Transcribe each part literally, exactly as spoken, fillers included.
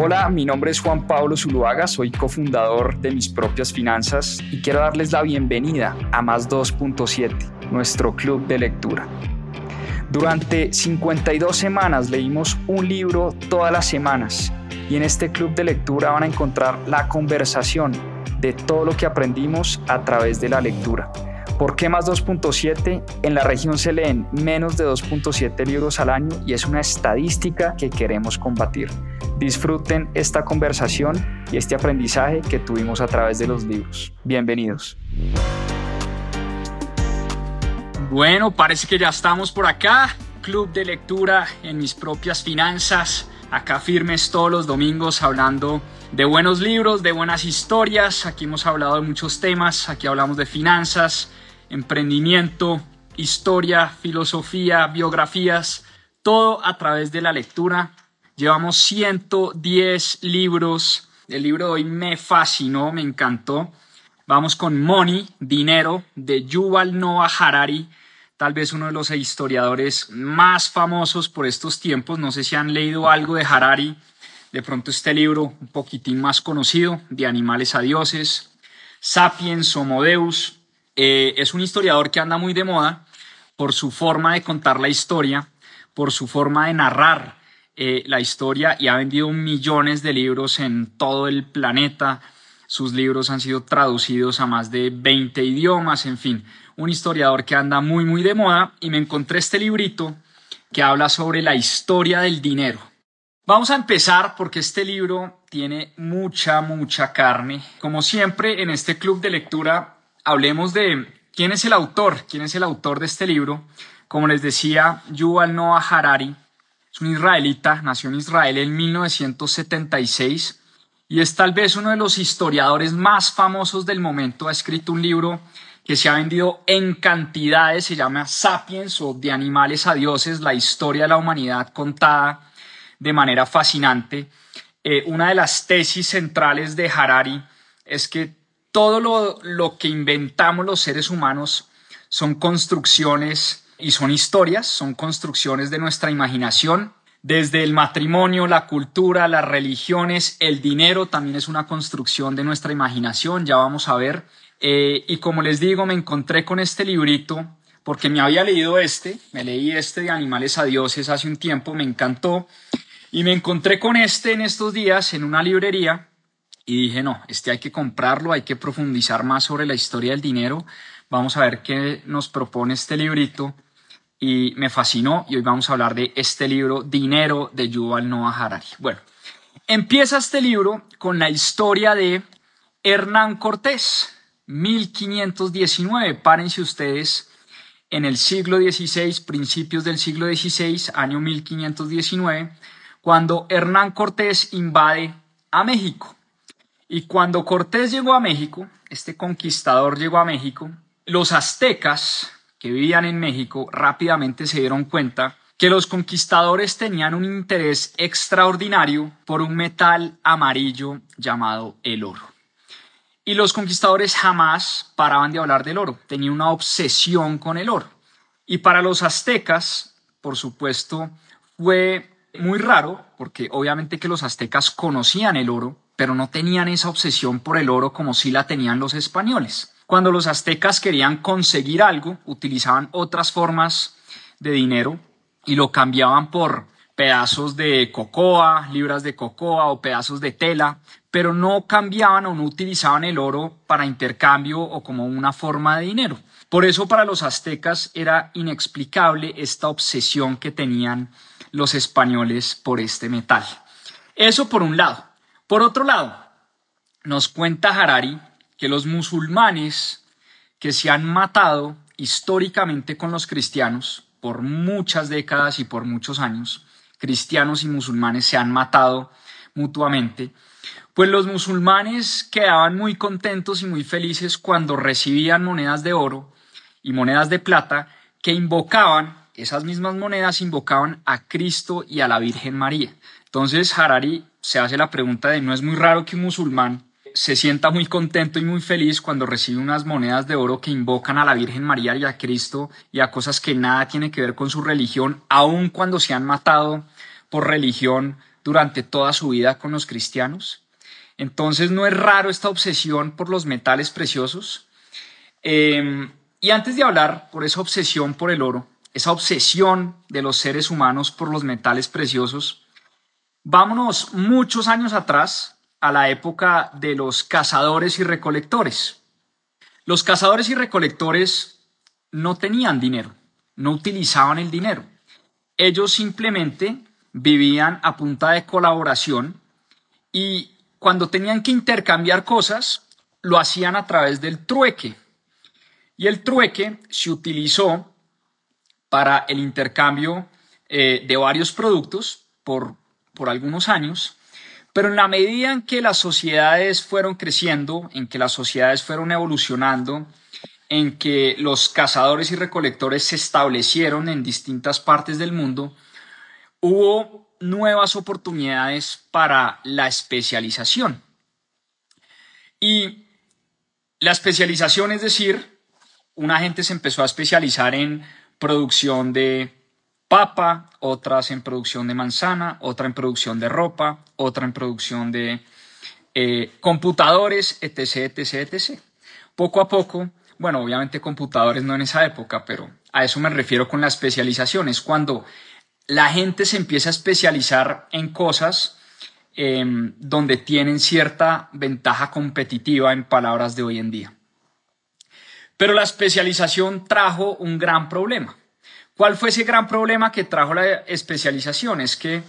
Hola, mi nombre es Juan Pablo Zuluaga, soy cofundador de Mis Propias Finanzas y quiero darles la bienvenida a Más dos punto siete, nuestro club de lectura. Durante cincuenta y dos semanas leímos un libro todas las semanas y en este club de lectura van a encontrar la conversación de todo lo que aprendimos a través de la lectura. ¿Por qué más dos punto siete? En la región se leen menos de dos punto siete libros al año y es una estadística que queremos combatir. Disfruten esta conversación y este aprendizaje que tuvimos a través de los libros. Bienvenidos. Bueno, parece que ya estamos por acá. Club de lectura en Mis Propias Finanzas. Acá firmes todos los domingos hablando de buenos libros, de buenas historias. Aquí hemos hablado de muchos temas. Aquí hablamos de finanzas, emprendimiento, historia, filosofía, biografías. Todo a través de la lectura. Llevamos ciento diez libros. El libro de hoy me fascinó, me encantó. Vamos con Money, Dinero, de Yuval Noah Harari. Tal vez uno de los historiadores más famosos por estos tiempos. No sé si han leído algo de Harari. De pronto este libro un poquitín más conocido, De animales a dioses, Sapiens Homo Deus. Eh, es un historiador que anda muy de moda por su forma de contar la historia, por su forma de narrar eh, la historia y ha vendido millones de libros en todo el planeta. Sus libros han sido traducidos a más de veinte idiomas, en fin, un historiador que anda muy muy de moda y me encontré este librito que habla sobre la historia del dinero. Vamos a empezar porque este libro tiene mucha, mucha carne. Como siempre en este club de lectura hablemos de quién es el autor, quién es el autor de este libro. Como les decía, Yuval Noah Harari es un israelita, nació en Israel en mil novecientos setenta y seis y es tal vez uno de los historiadores más famosos del momento. Ha escrito un libro que se ha vendido en cantidades, se llama Sapiens o De animales a dioses, la historia de la humanidad contada de manera fascinante. Eh, una de las tesis centrales de Harari es que todo lo, lo que inventamos los seres humanos son construcciones y son historias, son construcciones de nuestra imaginación. Desde el matrimonio, la cultura, las religiones, el dinero también es una construcción de nuestra imaginación, ya vamos a ver. Eh, y como les digo, me encontré con este librito porque me había leído este, me leí este de Animales a Dioses hace un tiempo, me encantó. Y me encontré con este en estos días en una librería y dije, no, este hay que comprarlo, hay que profundizar más sobre la historia del dinero. Vamos a ver qué nos propone este librito y me fascinó y hoy vamos a hablar de este libro, Dinero, de Yuval Noah Harari. Bueno, empieza este libro con la historia de Hernán Cortés, mil quinientos diecinueve. Párense ustedes en el siglo dieciséis, principios del siglo dieciséis, año mil quinientos diecinueve, cuando Hernán Cortés invade a México. Y cuando Cortés llegó a México, este conquistador llegó a México, los aztecas que vivían en México rápidamente se dieron cuenta que los conquistadores tenían un interés extraordinario por un metal amarillo llamado el oro. Y los conquistadores jamás paraban de hablar del oro, tenían una obsesión con el oro. Y para los aztecas, por supuesto, fue muy raro, porque obviamente que los aztecas conocían el oro, pero no tenían esa obsesión por el oro como sí la tenían los españoles. Cuando los aztecas querían conseguir algo, utilizaban otras formas de dinero y lo cambiaban por pedazos de cocoa, libras de cocoa o pedazos de tela, pero no cambiaban o no utilizaban el oro para intercambio o como una forma de dinero. Por eso para los aztecas era inexplicable esta obsesión que tenían los españoles por este metal. Eso por un lado. Por otro lado, nos cuenta Harari que los musulmanes que se han matado históricamente con los cristianos por muchas décadas y por muchos años, cristianos y musulmanes se han matado mutuamente, pues los musulmanes quedaban muy contentos y muy felices cuando recibían monedas de oro y monedas de plata que invocaban, esas mismas monedas invocaban a Cristo y a la Virgen María. Entonces Harari se hace la pregunta de ¿no es muy raro que un musulmán se sienta muy contento y muy feliz cuando recibe unas monedas de oro que invocan a la Virgen María y a Cristo y a cosas que nada tienen que ver con su religión, aun cuando se han matado por religión durante toda su vida con los cristianos. Entonces no es raro esta obsesión por los metales preciosos. Eh, y antes de hablar por esa obsesión por el oro, esa obsesión de los seres humanos por los metales preciosos, vámonos muchos años atrás a la época de los cazadores y recolectores. Los cazadores y recolectores no tenían dinero, no utilizaban el dinero. Ellos simplemente vivían a punta de colaboración y cuando tenían que intercambiar cosas, lo hacían a través del trueque. Y el trueque se utilizó para el intercambio eh, de varios productos por, por algunos años, pero en la medida en que las sociedades fueron creciendo, en que las sociedades fueron evolucionando, en que los cazadores y recolectores se establecieron en distintas partes del mundo, hubo nuevas oportunidades para la especialización. Y la especialización, es decir, una gente se empezó a especializar en producción de papa, otras en producción de manzana, otra en producción de ropa, otra en producción de eh, computadores, etc, etc, etcétera. Poco a poco, bueno, obviamente computadores no en esa época, pero a eso me refiero con la especialización. Es cuando la gente se empieza a especializar en cosas eh, donde tienen cierta ventaja competitiva, en palabras de hoy en día. Pero la especialización trajo un gran problema. ¿Cuál fue ese gran problema que trajo la especialización? Es que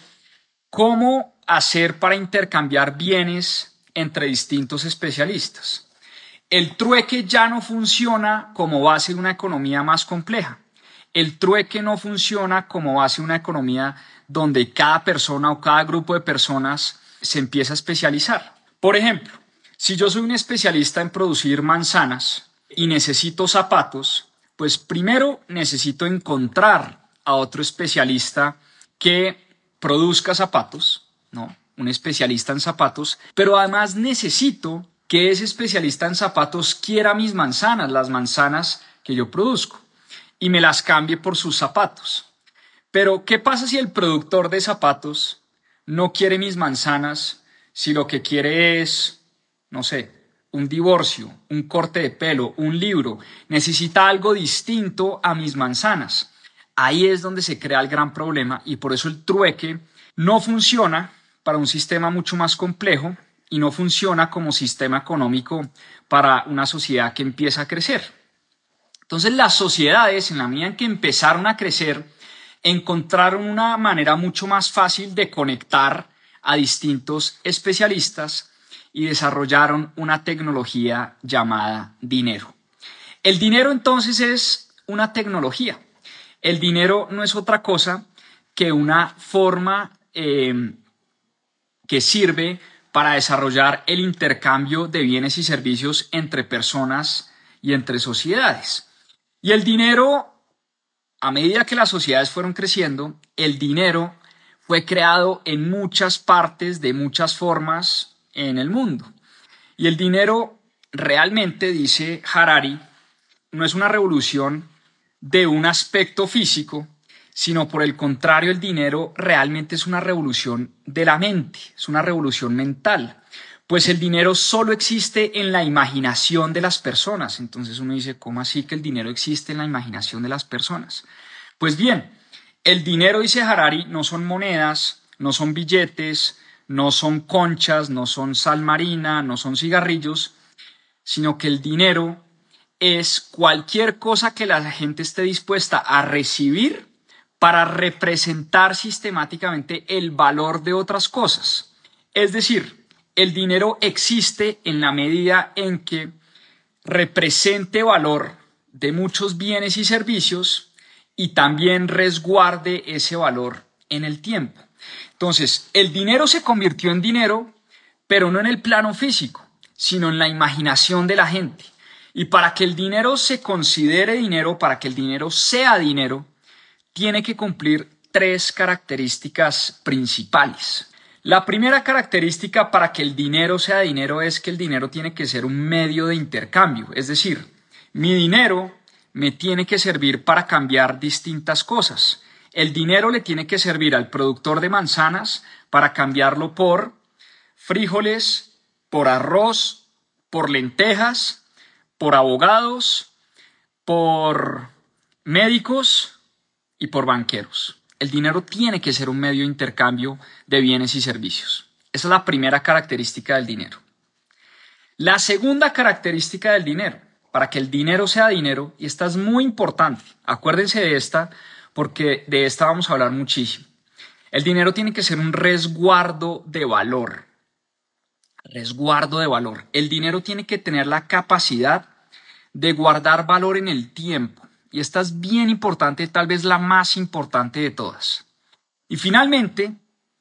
¿cómo hacer para intercambiar bienes entre distintos especialistas? El trueque ya no funciona como base de una economía más compleja. El trueque no funciona como base de una economía donde cada persona o cada grupo de personas se empieza a especializar. Por ejemplo, si yo soy un especialista en producir manzanas y necesito zapatos, pues primero necesito encontrar a otro especialista que produzca zapatos, ¿no? Un especialista en zapatos, pero además necesito que ese especialista en zapatos quiera mis manzanas, las manzanas que yo produzco, y me las cambie por sus zapatos. Pero, ¿qué pasa si el productor de zapatos no quiere mis manzanas, si lo que quiere es, no sé, un divorcio, un corte de pelo, un libro, necesita algo distinto a mis manzanas? Ahí es donde se crea el gran problema y por eso el trueque no funciona para un sistema mucho más complejo y no funciona como sistema económico para una sociedad que empieza a crecer. Entonces las sociedades, en la medida en que empezaron a crecer, encontraron una manera mucho más fácil de conectar a distintos especialistas y desarrollaron una tecnología llamada dinero. El dinero entonces es una tecnología. El dinero no es otra cosa que una forma eh, que sirve para desarrollar el intercambio de bienes y servicios entre personas y entre sociedades. Y el dinero, a medida que las sociedades fueron creciendo, el dinero fue creado en muchas partes, de muchas formas, en el mundo. Y el dinero realmente, dice Harari, no es una revolución de un aspecto físico, sino por el contrario, el dinero realmente es una revolución de la mente, es una revolución mental, pues el dinero solo existe en la imaginación de las personas. Entonces uno dice, ¿cómo así que el dinero existe en la imaginación de las personas? Pues bien, el dinero, dice Harari, no son monedas, no son billetes, no son conchas, no son sal marina, no son cigarrillos, sino que el dinero es cualquier cosa que la gente esté dispuesta a recibir para representar sistemáticamente el valor de otras cosas. Es decir, el dinero existe en la medida en que represente valor de muchos bienes y servicios y también resguarde ese valor en el tiempo. Entonces, el dinero se convirtió en dinero, pero no en el plano físico, sino en la imaginación de la gente. Y para que el dinero se considere dinero, para que el dinero sea dinero, tiene que cumplir tres características principales. La primera característica para que el dinero sea dinero es que el dinero tiene que ser un medio de intercambio. Es decir, mi dinero me tiene que servir para cambiar distintas cosas. El dinero le tiene que servir al productor de manzanas para cambiarlo por frijoles, por arroz, por lentejas, por abogados, por médicos y por banqueros. El dinero tiene que ser un medio de intercambio de bienes y servicios. Esa es la primera característica del dinero. La segunda característica del dinero, para que el dinero sea dinero, y esta es muy importante, acuérdense de esta porque de esta vamos a hablar muchísimo. El dinero tiene que ser un resguardo de valor. Resguardo de valor. El dinero tiene que tener la capacidad de guardar valor en el tiempo. Y esta es bien importante, tal vez la más importante de todas. Y finalmente,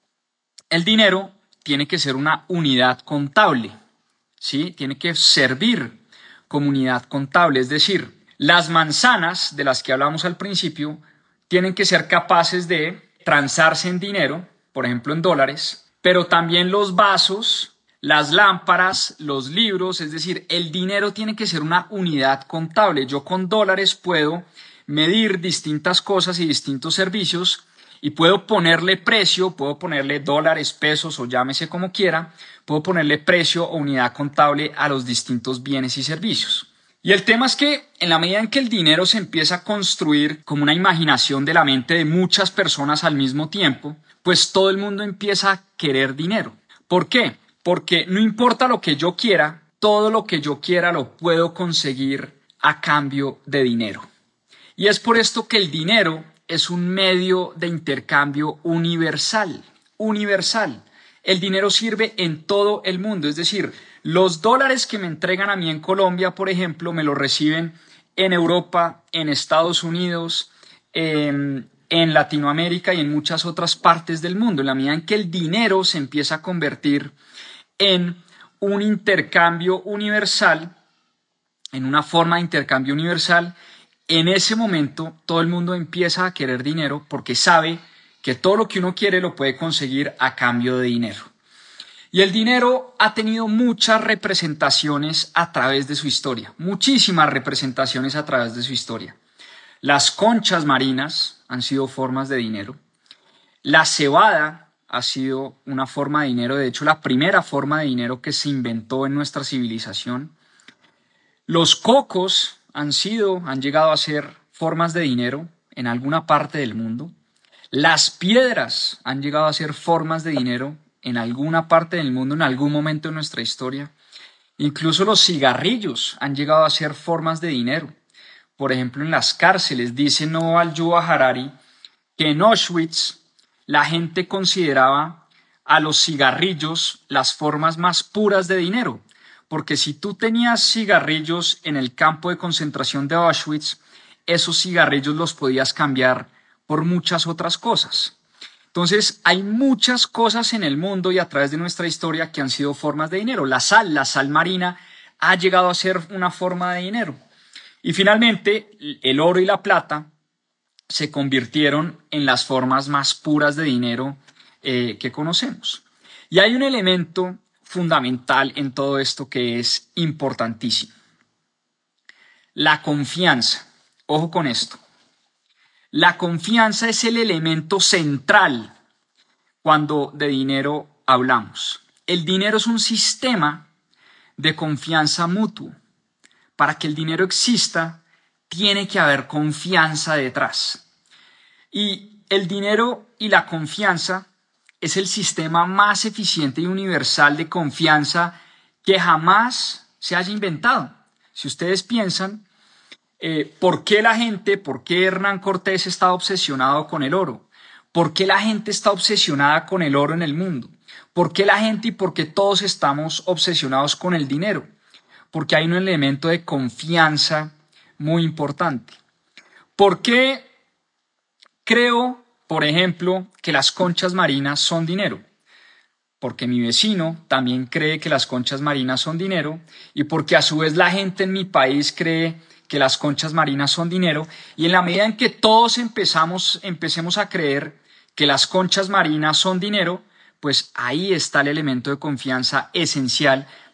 el dinero tiene que ser una unidad contable, ¿sí? Tiene que servir como unidad contable, es decir, las manzanas de las que hablamos al principio tienen que ser capaces de transarse en dinero, por ejemplo en dólares, pero también los vasos, las lámparas, los libros, es decir, el dinero tiene que ser una unidad contable. Yo con dólares puedo medir distintas cosas y distintos servicios y puedo ponerle precio, puedo ponerle dólares, pesos o llámese como quiera, puedo ponerle precio o unidad contable a los distintos bienes y servicios. Y el tema es que en la medida en que el dinero se empieza a construir como una imaginación de la mente de muchas personas al mismo tiempo, pues todo el mundo empieza a querer dinero. ¿Por qué? Porque no importa lo que yo quiera, todo lo que yo quiera lo puedo conseguir a cambio de dinero. Y es por esto que el dinero es un medio de intercambio universal, universal. El dinero sirve en todo el mundo, es decir, los dólares que me entregan a mí en Colombia, por ejemplo, me los reciben en Europa, en Estados Unidos, en, en Latinoamérica y en muchas otras partes del mundo. En la medida en que el dinero se empieza a convertir en un intercambio universal, en una forma de intercambio universal, en ese momento todo el mundo empieza a querer dinero porque sabe que todo lo que uno quiere lo puede conseguir a cambio de dinero. Y el dinero ha tenido muchas representaciones a través de su historia, muchísimas representaciones a través de su historia. Las conchas marinas han sido formas de dinero. La cebada ha sido una forma de dinero, de hecho la primera forma de dinero que se inventó en nuestra civilización. Los cocos han sido, han llegado a ser formas de dinero en alguna parte del mundo. Las piedras han llegado a ser formas de dinero en alguna parte del mundo, en algún momento de nuestra historia. Incluso los cigarrillos han llegado a ser formas de dinero. Por ejemplo, en las cárceles, dice Noval Yuval Harari que en Auschwitz la gente consideraba a los cigarrillos las formas más puras de dinero, porque si tú tenías cigarrillos en el campo de concentración de Auschwitz, esos cigarrillos los podías cambiar por muchas otras cosas. Entonces, hay muchas cosas en el mundo y a través de nuestra historia que han sido formas de dinero. La sal, la sal marina, ha llegado a ser una forma de dinero. Y finalmente, el oro y la plata se convirtieron en las formas más puras de dinero eh, que conocemos. Y hay un elemento fundamental en todo esto que es importantísimo. La confianza. Ojo con esto. La confianza es el elemento central cuando de dinero hablamos. El dinero es un sistema de confianza mutua. Para que el dinero exista, tiene que haber confianza detrás. Y el dinero y la confianza es el sistema más eficiente y universal de confianza que jamás se haya inventado. Si ustedes piensan, eh, ¿por qué la gente, por qué Hernán Cortés está obsesionado con el oro? ¿Por qué la gente está obsesionada con el oro en el mundo? ¿Por qué la gente y por qué todos estamos obsesionados con el dinero? Porque hay un elemento de confianza muy importante. ¿Por qué creo, por ejemplo, que las conchas marinas son dinero? Porque mi vecino también cree que las conchas marinas son dinero y porque a su vez la gente en mi país cree que las conchas marinas son dinero, y en la medida en que todos empezamos, empecemos a creer que las conchas marinas son dinero, pues ahí está el elemento de confianza esencial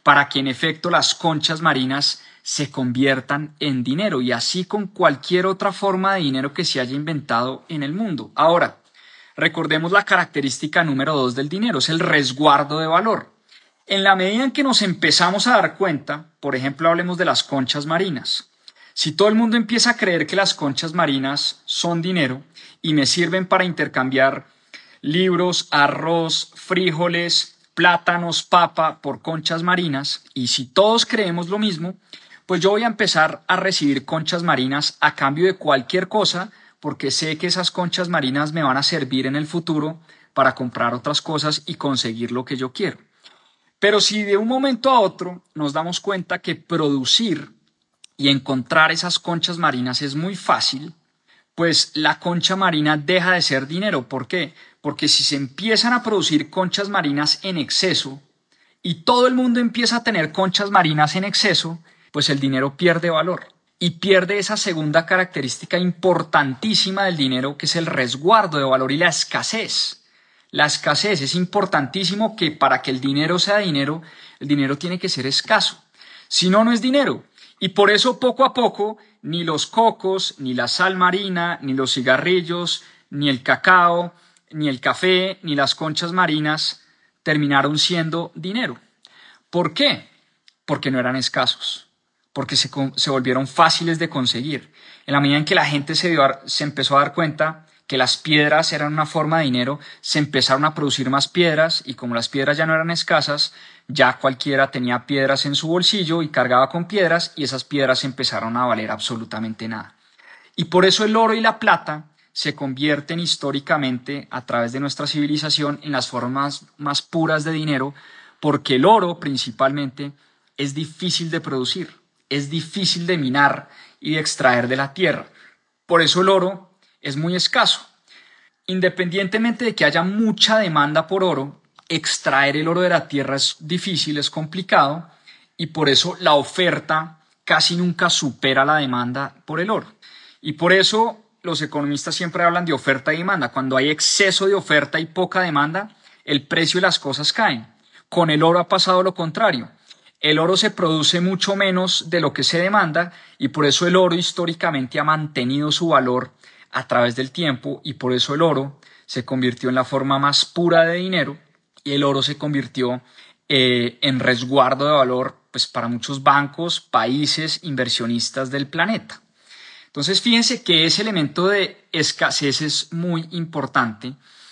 para que en efecto las conchas marinas se conviertan en dinero, y así con cualquier otra forma de dinero que se haya inventado en el mundo. Ahora, recordemos la característica número dos del dinero, es el resguardo de valor. En la medida en que nos empezamos a dar cuenta, por ejemplo, hablemos de las conchas marinas. Si todo el mundo empieza a creer que las conchas marinas son dinero y me sirven para intercambiar libros, arroz, frijoles, plátanos, papa por conchas marinas, y si todos creemos lo mismo, pues yo voy a empezar a recibir conchas marinas a cambio de cualquier cosa, porque sé que esas conchas marinas me van a servir en el futuro para comprar otras cosas y conseguir lo que yo quiero. Pero si de un momento a otro nos damos cuenta que producir y encontrar esas conchas marinas es muy fácil, pues la concha marina deja de ser dinero. ¿Por qué? Porque si se empiezan a producir conchas marinas en exceso y todo el mundo empieza a tener conchas marinas en exceso, pues el dinero pierde valor y pierde esa segunda característica importantísima del dinero, que es el resguardo de valor y la escasez. La escasez es importantísimo, que para que el dinero sea dinero, el dinero tiene que ser escaso. Si no, no es dinero. Y por eso poco a poco ni los cocos, ni la sal marina, ni los cigarrillos, ni el cacao, ni el café, ni las conchas marinas terminaron siendo dinero. ¿Por qué? Porque no eran escasos. Porque se, se volvieron fáciles de conseguir. En la medida en que la gente se, dio, se empezó a dar cuenta que las piedras eran una forma de dinero, se empezaron a producir más piedras, y como las piedras ya no eran escasas, ya cualquiera tenía piedras en su bolsillo y cargaba con piedras, y esas piedras empezaron a valer absolutamente nada. Y por eso el oro y la plata se convierten históricamente, a través de nuestra civilización, en las formas más puras de dinero, porque el oro principalmente es difícil de producir. Es difícil de minar y de extraer de la tierra. Por eso el oro es muy escaso. Independientemente de que haya mucha demanda por oro, extraer el oro de la tierra es difícil, es complicado, y por eso la oferta casi nunca supera la demanda por el oro. Y por eso los economistas siempre hablan de oferta y demanda. Cuando hay exceso de oferta y poca demanda, el precio de las cosas caen. Con el oro ha pasado lo contrario. El oro se produce mucho menos de lo que se demanda, y por eso el oro históricamente ha mantenido su valor a través del tiempo, y por eso el oro se convirtió en la forma más pura de dinero, y el oro se convirtió eh, en resguardo de valor, pues, para muchos bancos, países, inversionistas del planeta. Entonces fíjense que ese elemento de escasez es muy importante,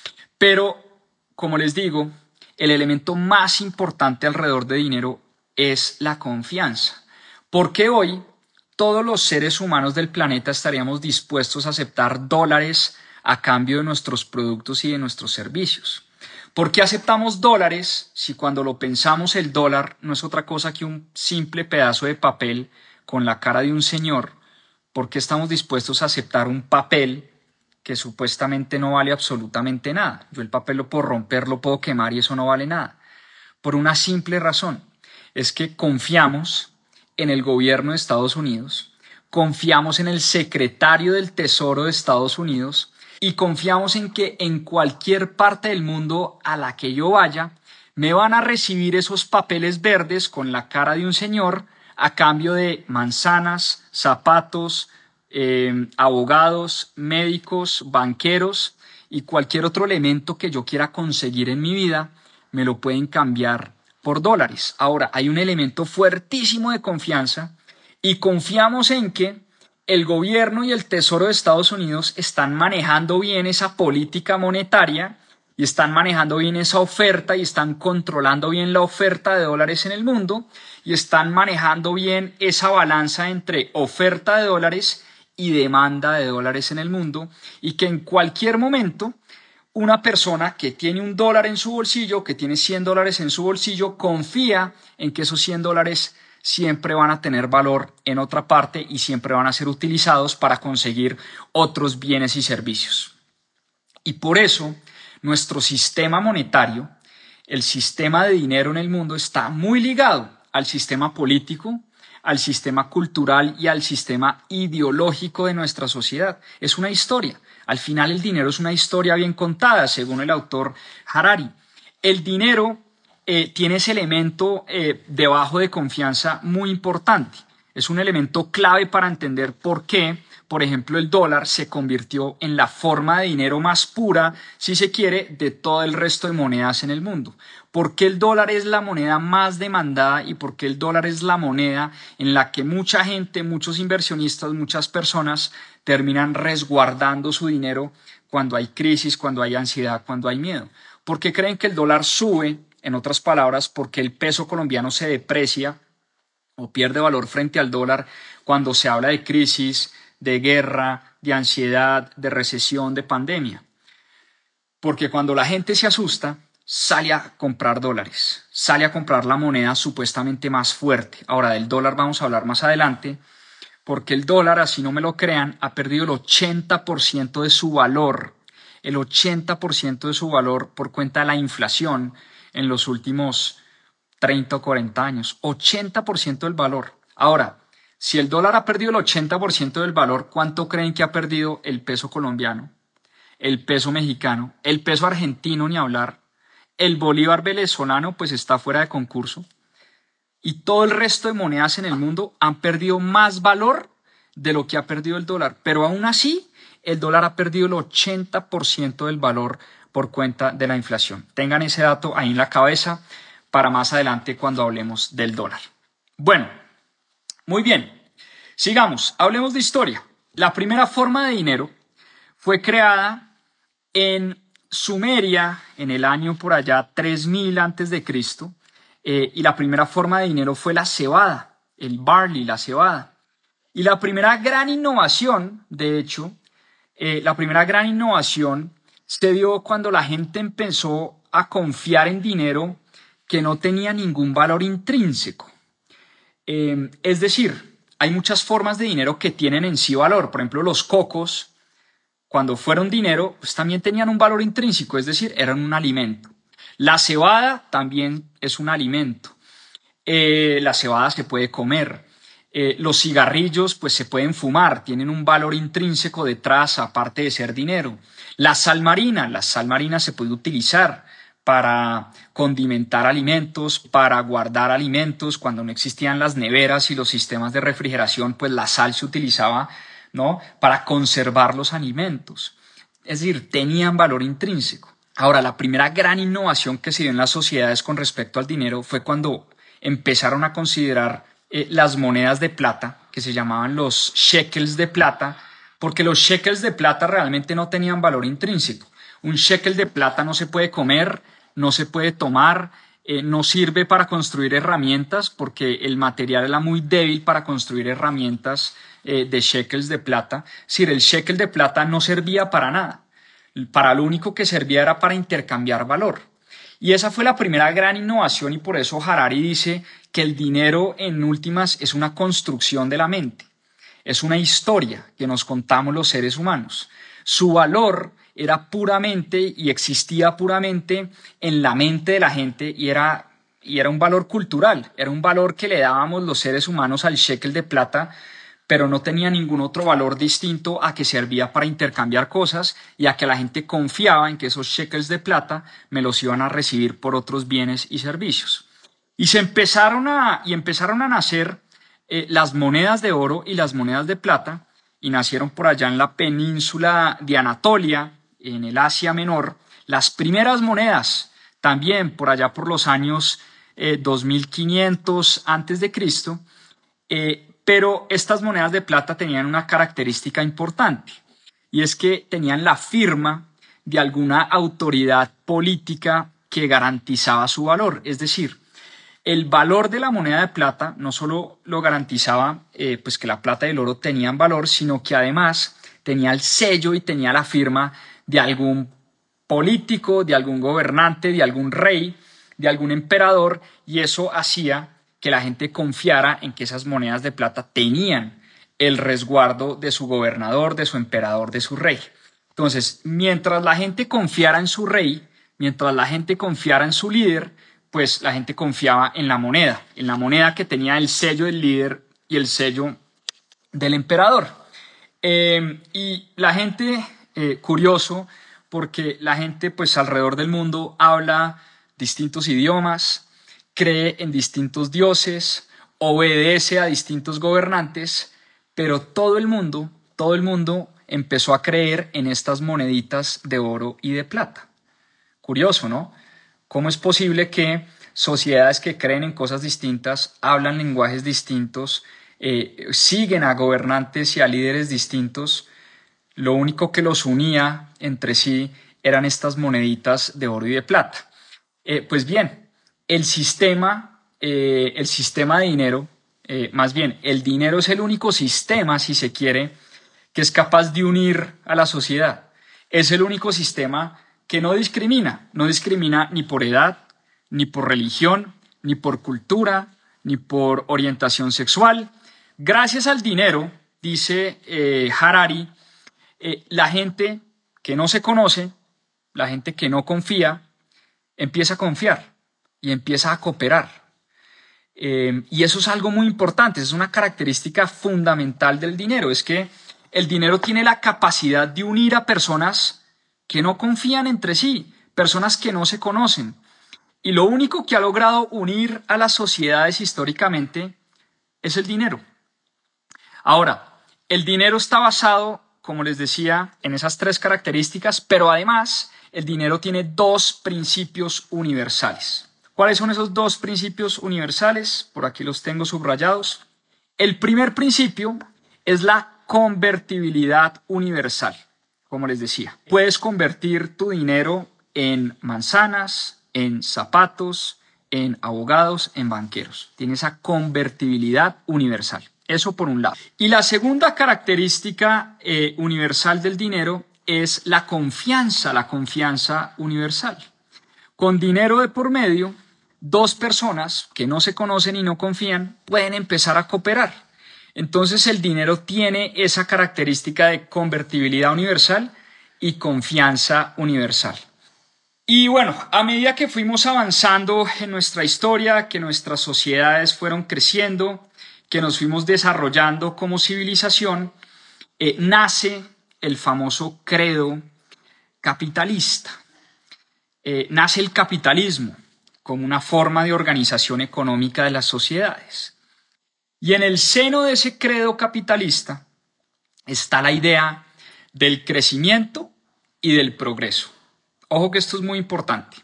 pero como les digo, el elemento más importante alrededor de dinero es la confianza. Porque hoy todos los seres humanos del planeta estaríamos dispuestos a aceptar dólares a cambio de nuestros productos y de nuestros servicios. ¿Por qué aceptamos dólares si, cuando lo pensamos, el dólar no es otra cosa que un simple pedazo de papel con la cara de un señor? ¿Por qué estamos dispuestos a aceptar un papel que supuestamente no vale absolutamente nada? Yo el papel lo puedo romper, lo puedo quemar, y eso no vale nada. Por una simple razón. Es que confiamos en el gobierno de Estados Unidos, confiamos en el secretario del Tesoro de Estados Unidos, y confiamos en que en cualquier parte del mundo a la que yo vaya, me van a recibir esos papeles verdes con la cara de un señor a cambio de manzanas, zapatos, eh, abogados, médicos, banqueros, y cualquier otro elemento que yo quiera conseguir en mi vida, me lo pueden cambiar por dólares. Ahora, hay un elemento fuertísimo de confianza, y confiamos en que el gobierno y el Tesoro de Estados Unidos están manejando bien esa política monetaria, y están manejando bien esa oferta, y están controlando bien la oferta de dólares en el mundo, y están manejando bien esa balanza entre oferta de dólares y demanda de dólares en el mundo, y que en cualquier momento una persona que tiene un dólar en su bolsillo, que tiene cien dólares en su bolsillo, confía en que esos cien dólares siempre van a tener valor en otra parte y siempre van a ser utilizados para conseguir otros bienes y servicios. Y por eso nuestro sistema monetario, el sistema de dinero en el mundo, está muy ligado al sistema político, al sistema cultural y al sistema ideológico de nuestra sociedad. Es una historia. Al final el dinero es una historia bien contada, según el autor Harari. El dinero eh, tiene ese elemento eh, de bajo de confianza muy importante. Es un elemento clave para entender por qué, por ejemplo, el dólar se convirtió en la forma de dinero más pura, si se quiere, de todo el resto de monedas en el mundo. ¿Por qué el dólar es la moneda más demandada y por qué el dólar es la moneda en la que mucha gente, muchos inversionistas, muchas personas terminan resguardando su dinero cuando hay crisis, cuando hay ansiedad, cuando hay miedo? ¿Por qué creen que el dólar sube? En otras palabras, ¿por qué el peso colombiano se deprecia o pierde valor frente al dólar cuando se habla de crisis, de guerra, de ansiedad, de recesión, de pandemia? Porque cuando la gente se asusta, sale a comprar dólares, sale a comprar la moneda supuestamente más fuerte. Ahora, del dólar vamos a hablar más adelante, porque el dólar, así no me lo crean, ha perdido el ochenta por ciento de su valor, el ochenta por ciento de su valor por cuenta de la inflación en los últimos treinta o cuarenta años, ochenta por ciento del valor. Ahora, si el dólar ha perdido el ochenta por ciento del valor, ¿cuánto creen que ha perdido el peso colombiano, el peso mexicano, el peso argentino, ni hablar? El bolívar venezolano pues está fuera de concurso y todo el resto de monedas en el mundo han perdido más valor de lo que ha perdido el dólar. Pero aún así, el dólar ha perdido el ochenta por ciento del valor por cuenta de la inflación. Tengan ese dato ahí en la cabeza para más adelante cuando hablemos del dólar. Bueno, muy bien. Sigamos, hablemos de historia. La primera forma de dinero fue creada en Sumeria en el año por allá tres mil antes de Cristo, eh, y la primera forma de dinero fue la cebada, el barley, la cebada. Y la primera gran innovación, de hecho, eh, la primera gran innovación se dio cuando la gente empezó a confiar en dinero que no tenía ningún valor intrínseco. Eh, es decir, hay muchas formas de dinero que tienen en sí valor. Por ejemplo, los cocos, cuando fueron dinero, pues también tenían un valor intrínseco, es decir, eran un alimento. La cebada también es un alimento. Eh, la cebada se puede comer. Eh, los cigarrillos pues se pueden fumar, tienen un valor intrínseco detrás, aparte de ser dinero. La sal marina, la sal marina se puede utilizar para condimentar alimentos, para guardar alimentos. Cuando no existían las neveras y los sistemas de refrigeración, pues la sal se utilizaba, ¿no?, para conservar los alimentos. Es decir, tenían valor intrínseco. Ahora, la primera gran innovación que se dio en las sociedades con respecto al dinero fue cuando empezaron a considerar eh, las monedas de plata, que se llamaban los shekels de plata, porque los shekels de plata realmente no tenían valor intrínseco. Un shekel de plata no se puede comer, no se puede tomar, eh, no sirve para construir herramientas, porque el material era muy débil para construir herramientas eh, de shekels de plata. Es decir, el shekel de plata no servía para nada. Para lo único que servía era para intercambiar valor. Y esa fue la primera gran innovación, y por eso Harari dice que el dinero en últimas es una construcción de la mente. Es una historia que nos contamos los seres humanos. Su valor era puramente y existía puramente en la mente de la gente, y era, y era un valor cultural, era un valor que le dábamos los seres humanos al shekel de plata, pero no tenía ningún otro valor distinto a que servía para intercambiar cosas y a que la gente confiaba en que esos shekels de plata me los iban a recibir por otros bienes y servicios. Y se empezaron a, y empezaron a nacer eh, las monedas de oro y las monedas de plata, y nacieron por allá en la península de Anatolia, en el Asia Menor, las primeras monedas, también por allá por los años eh, dos mil quinientos antes de Cristo, eh, pero estas monedas de plata tenían una característica importante, y es que tenían la firma de alguna autoridad política que garantizaba su valor. Es decir, el valor de la moneda de plata no solo lo garantizaba eh, pues que la plata y el oro tenían valor, sino que además tenía el sello y tenía la firma de algún político, de algún gobernante, de algún rey, de algún emperador, y eso hacía que la gente confiara en que esas monedas de plata tenían el resguardo de su gobernador, de su emperador, de su rey. Entonces, mientras la gente confiara en su rey, mientras la gente confiara en su líder, pues la gente confiaba en la moneda, en la moneda que tenía el sello del líder y el sello del emperador. Eh, y la gente, eh, curioso, porque la gente pues alrededor del mundo habla distintos idiomas, cree en distintos dioses, obedece a distintos gobernantes, pero todo el mundo, todo el mundo empezó a creer en estas moneditas de oro y de plata. Curioso, ¿no? ¿Cómo es posible que sociedades que creen en cosas distintas, hablan lenguajes distintos, eh, siguen a gobernantes y a líderes distintos, lo único que los unía entre sí eran estas moneditas de oro y de plata? Eh, pues bien, el sistema, eh, el sistema de dinero, eh, más bien, el dinero es el único sistema, si se quiere, que es capaz de unir a la sociedad. Es el único sistema que no discrimina, no discrimina ni por edad, ni por religión, ni por cultura, ni por orientación sexual. Gracias al dinero, dice eh, Harari, eh, la gente que no se conoce, la gente que no confía, empieza a confiar y empieza a cooperar. Eh, y eso es algo muy importante, es una característica fundamental del dinero, es que el dinero tiene la capacidad de unir a personas que no confían entre sí, personas que no se conocen. Y lo único que ha logrado unir a las sociedades históricamente es el dinero. Ahora, el dinero está basado, como les decía, en esas tres características, pero además el dinero tiene dos principios universales. ¿Cuáles son esos dos principios universales? Por aquí los tengo subrayados. El primer principio es la convertibilidad universal. Como les decía, puedes convertir tu dinero en manzanas, en zapatos, en abogados, en banqueros. Tiene esa convertibilidad universal. Eso por un lado. Y la segunda característica eh, universal del dinero es la confianza, la confianza universal. Con dinero de por medio, dos personas que no se conocen y no confían pueden empezar a cooperar. Entonces el dinero tiene esa característica de convertibilidad universal y confianza universal. Y bueno, a medida que fuimos avanzando en nuestra historia, que nuestras sociedades fueron creciendo, que nos fuimos desarrollando como civilización, eh, nace el famoso credo capitalista. Eh, nace el capitalismo como una forma de organización económica de las sociedades. Y en el seno de ese credo capitalista está la idea del crecimiento y del progreso. Ojo que esto es muy importante.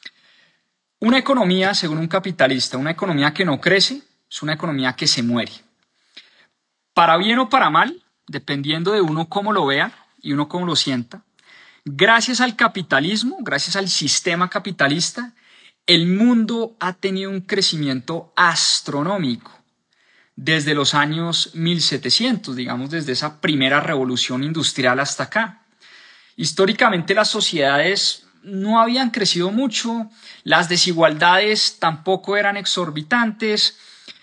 Una economía, según un capitalista, una economía que no crece, es una economía que se muere. Para bien o para mal, dependiendo de uno cómo lo vea y uno cómo lo sienta, gracias al capitalismo, gracias al sistema capitalista, el mundo ha tenido un crecimiento astronómico desde los años mil setecientos, digamos, desde esa primera revolución industrial hasta acá. Históricamente las sociedades no habían crecido mucho, las desigualdades tampoco eran exorbitantes,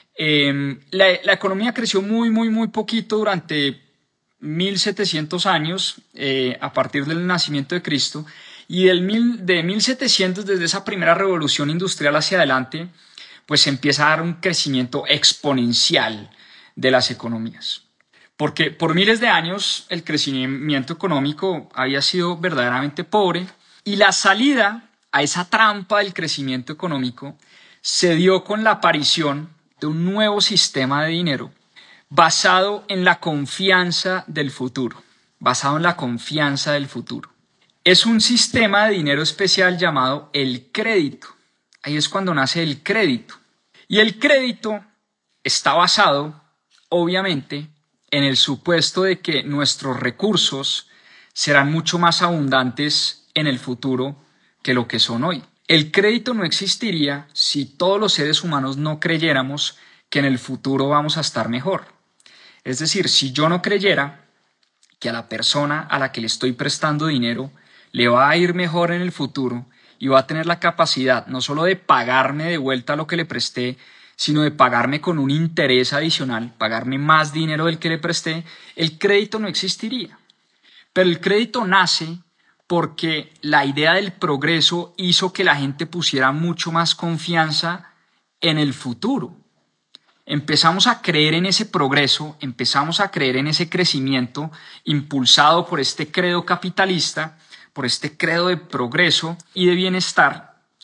eh, la, la economía creció muy, muy, muy poquito durante mil setecientos años, eh, a partir del nacimiento de Cristo, y del mil, de mil setecientos, desde esa primera revolución industrial hacia adelante, pues se empieza a dar un crecimiento exponencial de las economías. Porque por miles de años el crecimiento económico había sido verdaderamente pobre y la salida a esa trampa del crecimiento económico se dio con la aparición de un nuevo sistema de dinero basado en la confianza del futuro, basado en la confianza del futuro. Es un sistema de dinero especial llamado el crédito. Ahí es cuando nace el crédito. Y el crédito está basado, obviamente, en el supuesto de que nuestros recursos serán mucho más abundantes en el futuro que lo que son hoy. El crédito no existiría si todos los seres humanos no creyéramos que en el futuro vamos a estar mejor. Es decir, si yo no creyera que a la persona a la que le estoy prestando dinero le va a ir mejor en el futuro y va a tener la capacidad no solo de pagarme de vuelta lo que le presté, sino de pagarme con un interés adicional, pagarme más dinero del que le presté, el crédito no existiría. Pero el crédito nace porque la idea del progreso hizo que la gente pusiera mucho más confianza en el futuro. Empezamos a creer en ese progreso, empezamos a creer en ese crecimiento impulsado por este credo capitalista, por este credo de progreso y de bienestar,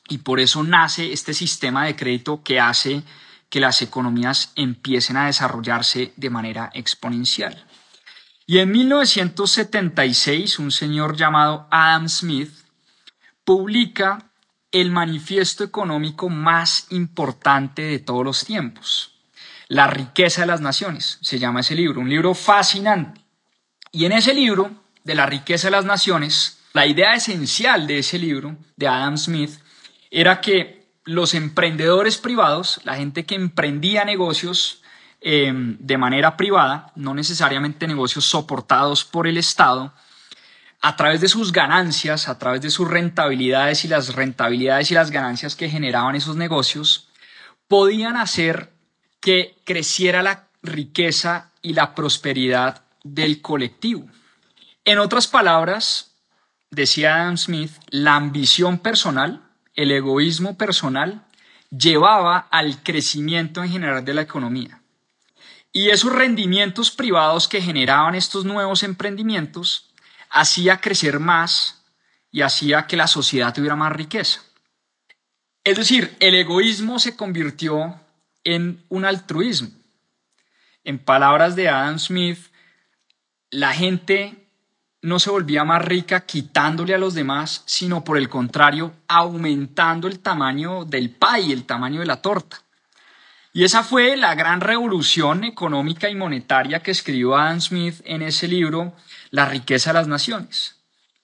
y por eso nace este sistema de crédito que hace que las economías empiecen a desarrollarse de manera exponencial. Y en mil novecientos setenta y seis, un señor llamado Adam Smith publica el manifiesto económico más importante de todos los tiempos, La riqueza de las naciones, se llama ese libro, un libro fascinante. Y en ese libro, de La riqueza de las naciones, la idea esencial de ese libro, de Adam Smith, era que los emprendedores privados, la gente que emprendía negocios eh, de manera privada, no necesariamente negocios soportados por el Estado, a través de sus ganancias, a través de sus rentabilidades y las rentabilidades y las ganancias que generaban esos negocios, podían hacer que creciera la riqueza y la prosperidad del colectivo. En otras palabras, decía Adam Smith, la ambición personal, el egoísmo personal, llevaba al crecimiento en general de la economía. Y esos rendimientos privados que generaban estos nuevos emprendimientos hacía crecer más y hacía que la sociedad tuviera más riqueza. Es decir, el egoísmo se convirtió en un altruismo. En palabras de Adam Smith, la gente no se volvía más rica quitándole a los demás, sino por el contrario, aumentando el tamaño del pie, el tamaño de la torta. Y esa fue la gran revolución económica y monetaria que escribió Adam Smith en ese libro, La riqueza de las naciones.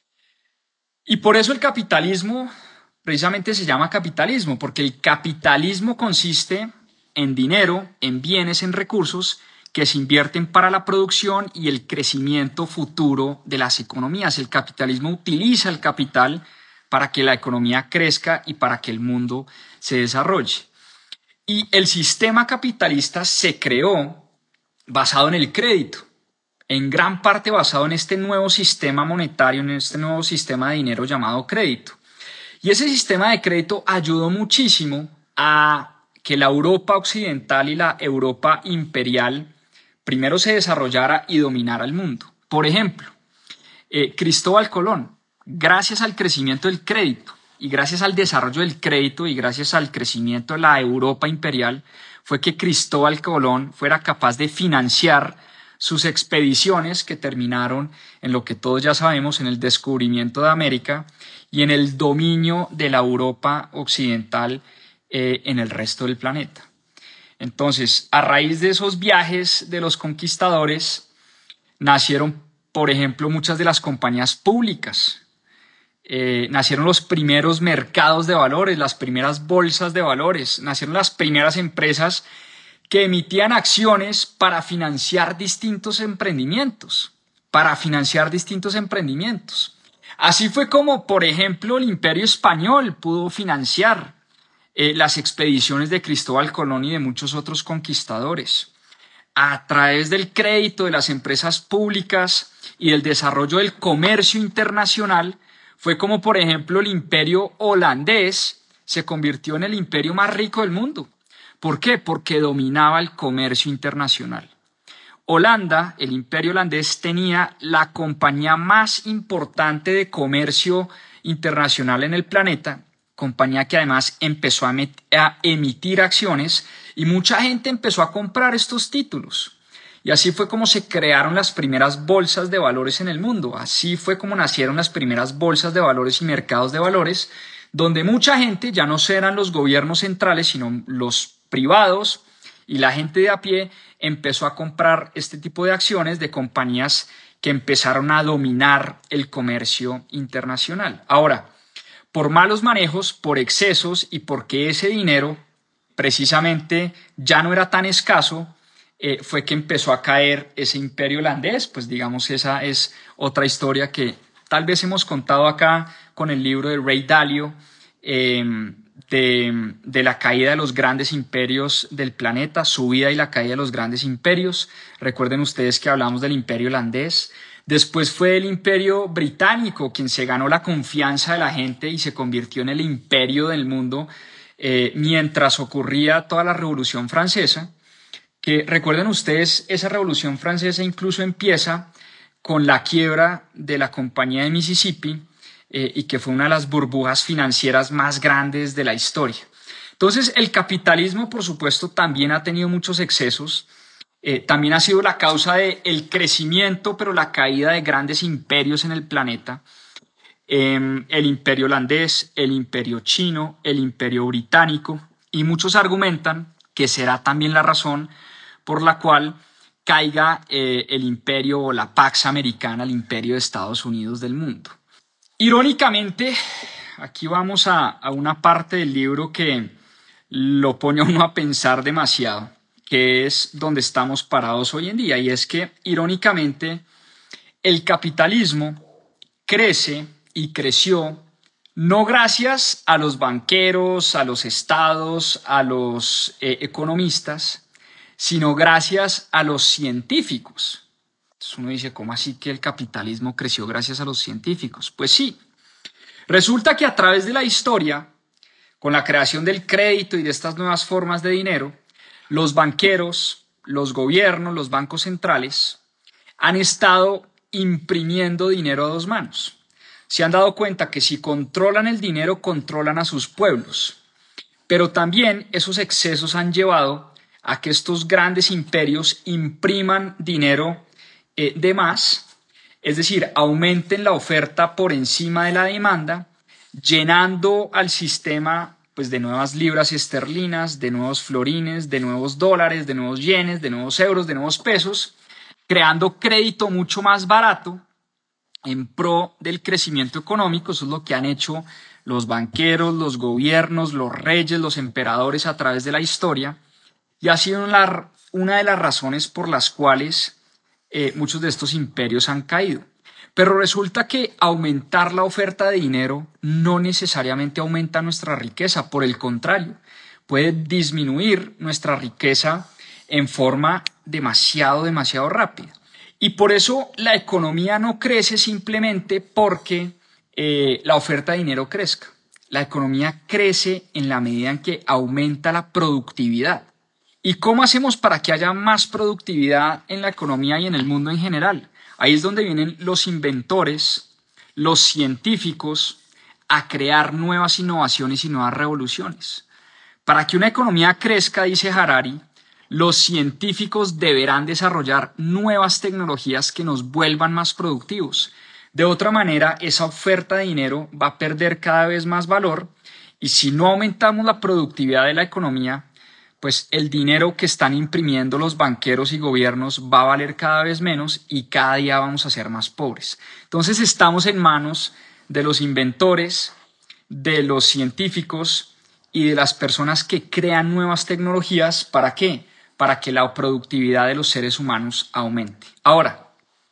Y por eso el capitalismo precisamente se llama capitalismo, porque el capitalismo consiste en dinero, en bienes, en recursos que se invierten para la producción y el crecimiento futuro de las economías. El capitalismo utiliza el capital para que la economía crezca y para que el mundo se desarrolle. Y el sistema capitalista se creó basado en el crédito, en gran parte basado en este nuevo sistema monetario, en este nuevo sistema de dinero llamado crédito. Y ese sistema de crédito ayudó muchísimo a que la Europa occidental y la Europa imperial primero se desarrollara y dominara el mundo. Por ejemplo, eh, Cristóbal Colón, gracias al crecimiento del crédito y gracias al desarrollo del crédito y gracias al crecimiento de la Europa imperial, fue que Cristóbal Colón fuera capaz de financiar sus expediciones que terminaron en lo que todos ya sabemos, en el descubrimiento de América y en el dominio de la Europa occidental eh, en el resto del planeta. Entonces, a raíz de esos viajes de los conquistadores, nacieron, por ejemplo, muchas de las compañías públicas. Eh, nacieron los primeros mercados de valores, las primeras bolsas de valores, nacieron las primeras empresas que emitían acciones para financiar distintos emprendimientos, para financiar distintos emprendimientos. Así fue como, por ejemplo, el Imperio Español pudo financiar eh, las expediciones de Cristóbal Colón y de muchos otros conquistadores. A través del crédito de las empresas públicas y del desarrollo del comercio internacional, fue como, por ejemplo, el Imperio holandés se convirtió en el imperio más rico del mundo. ¿Por qué? Porque dominaba el comercio internacional. Holanda, el imperio holandés, tenía la compañía más importante de comercio internacional en el planeta, compañía que además empezó a, a emitir acciones y mucha gente empezó a comprar estos títulos. Y así fue como se crearon las primeras bolsas de valores en el mundo. Así fue como nacieron las primeras bolsas de valores y mercados de valores, donde mucha gente, ya no eran los gobiernos centrales, sino los privados y la gente de a pie, empezó a comprar este tipo de acciones de compañías que empezaron a dominar el comercio internacional. Ahora, por malos manejos, por excesos y porque ese dinero precisamente ya no era tan escaso, eh, fue que empezó a caer ese imperio holandés. Pues digamos, esa es otra historia que tal vez hemos contado acá con el libro de Ray Dalio, eh, de, de la caída de los grandes imperios del planeta, su vida y la caída de los grandes imperios. Recuerden ustedes que hablamos del imperio holandés. Después fue el imperio británico quien se ganó la confianza de la gente y se convirtió en el imperio del mundo eh, mientras ocurría toda la Revolución Francesa, que recuerden ustedes, esa Revolución Francesa incluso empieza con la quiebra de la Compañía de Mississippi, eh, y que fue una de las burbujas financieras más grandes de la historia. Entonces, el capitalismo, por supuesto, también ha tenido muchos excesos. Eh, también ha sido la causa del crecimiento, pero la caída de grandes imperios en el planeta. Eh, el imperio holandés, el imperio chino, el imperio británico. Y muchos argumentan que será también la razón por la cual caiga eh, el imperio o la Pax Americana, el imperio de Estados Unidos del mundo. Irónicamente, aquí vamos a, a una parte del libro que lo pone a uno a pensar demasiado, que es donde estamos parados hoy en día. Y es que, irónicamente, el capitalismo crece y creció no gracias a los banqueros, a los estados, a los eh, economistas, sino gracias a los científicos. Entonces uno dice, ¿cómo así que el capitalismo creció gracias a los científicos? Pues sí, resulta que a través de la historia, con la creación del crédito y de estas nuevas formas de dinero, los banqueros, los gobiernos, los bancos centrales han estado imprimiendo dinero a dos manos. Se han dado cuenta que si controlan el dinero, controlan a sus pueblos. Pero también esos excesos han llevado a que estos grandes imperios impriman dinero eh, de más, es decir, aumenten la oferta por encima de la demanda, llenando al sistema pues, de nuevas libras esterlinas, de nuevos florines, de nuevos dólares, de nuevos yenes, de nuevos euros, de nuevos pesos, creando crédito mucho más barato en pro del crecimiento económico. Eso es lo que han hecho los banqueros, los gobiernos, los reyes, los emperadores a través de la historia, y ha sido una, una de las razones por las cuales eh, muchos de estos imperios han caído. Pero resulta que aumentar la oferta de dinero no necesariamente aumenta nuestra riqueza, por el contrario, puede disminuir nuestra riqueza en forma demasiado, demasiado rápida. Y por eso la economía no crece simplemente porque eh, la oferta de dinero crezca. La economía crece en la medida en que aumenta la productividad. ¿Y cómo hacemos para que haya más productividad en la economía y en el mundo en general? Ahí es donde vienen los inventores, los científicos, a crear nuevas innovaciones y nuevas revoluciones. Para que una economía crezca, dice Harari, los científicos deberán desarrollar nuevas tecnologías que nos vuelvan más productivos. De otra manera, esa oferta de dinero va a perder cada vez más valor, y si no aumentamos la productividad de la economía, pues el dinero que están imprimiendo los banqueros y gobiernos va a valer cada vez menos y cada día vamos a ser más pobres. Entonces estamos en manos de los inventores, de los científicos y de las personas que crean nuevas tecnologías. ¿Para qué? Para que la productividad de los seres humanos aumente. Ahora,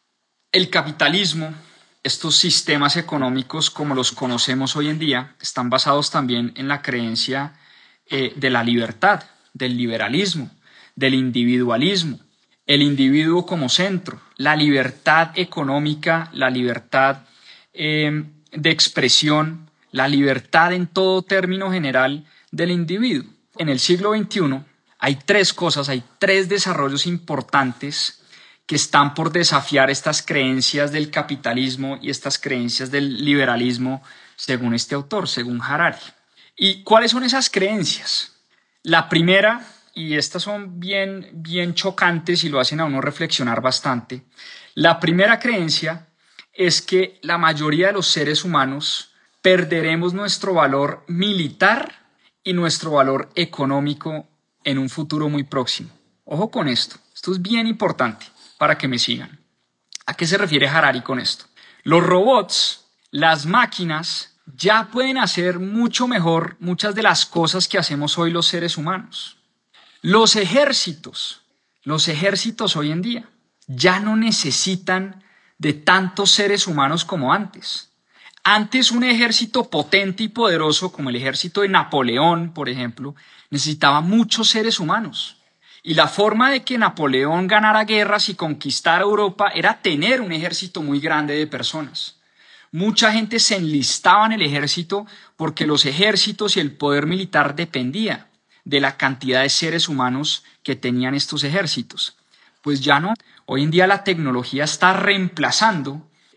el capitalismo, estos sistemas económicos como los conocemos hoy en día, están basados también en la creencia eh, de la libertad, del liberalismo, del individualismo, el individuo como centro, la libertad económica, la libertad eh, de expresión, la libertad en todo término general del individuo. En el siglo veintiuno hay tres cosas, hay tres desarrollos importantes que están por desafiar estas creencias del capitalismo y estas creencias del liberalismo, según este autor, según Harari. ¿Y cuáles son esas creencias? La primera, y estas son bien, bien chocantes y lo hacen a uno reflexionar bastante, la primera creencia es que la mayoría de los seres humanos perderemos nuestro valor militar y nuestro valor económico en un futuro muy próximo. Ojo con esto, esto es bien importante para que me sigan. ¿A qué se refiere Harari con esto? Los robots, las máquinas, ya pueden hacer mucho mejor muchas de las cosas que hacemos hoy los seres humanos. Los ejércitos, los ejércitos hoy en día ya no necesitan de tantos seres humanos como antes. Antes un ejército potente y poderoso como el ejército de Napoleón, por ejemplo, necesitaba muchos seres humanos. Y la forma de que Napoleón ganara guerras y conquistara Europa era tener un ejército muy grande de personas. Mucha gente se enlistaba en el ejército porque los ejércitos y el poder militar dependía de la cantidad de seres humanos que tenían estos ejércitos. Pues ya no. Hoy en día la tecnología está reemplazando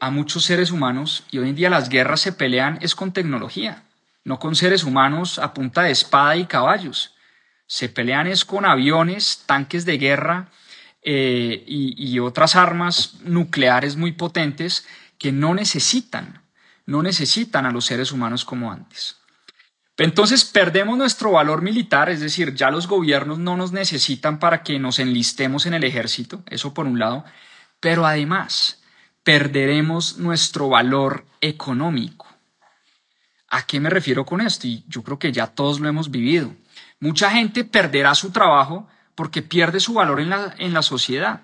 a muchos seres humanos y hoy en día las guerras se pelean es con tecnología, no con seres humanos a punta de espada y caballos. Se pelean es con aviones, tanques de guerra eh, y, y otras armas nucleares muy potentes que no necesitan, no necesitan a los seres humanos como antes. Entonces perdemos nuestro valor militar, es decir, ya los gobiernos no nos necesitan para que nos enlistemos en el ejército, eso por un lado, pero además perderemos nuestro valor económico. ¿A qué me refiero con esto? Y yo creo que ya todos lo hemos vivido. Mucha gente perderá su trabajo porque pierde su valor en la, en la sociedad.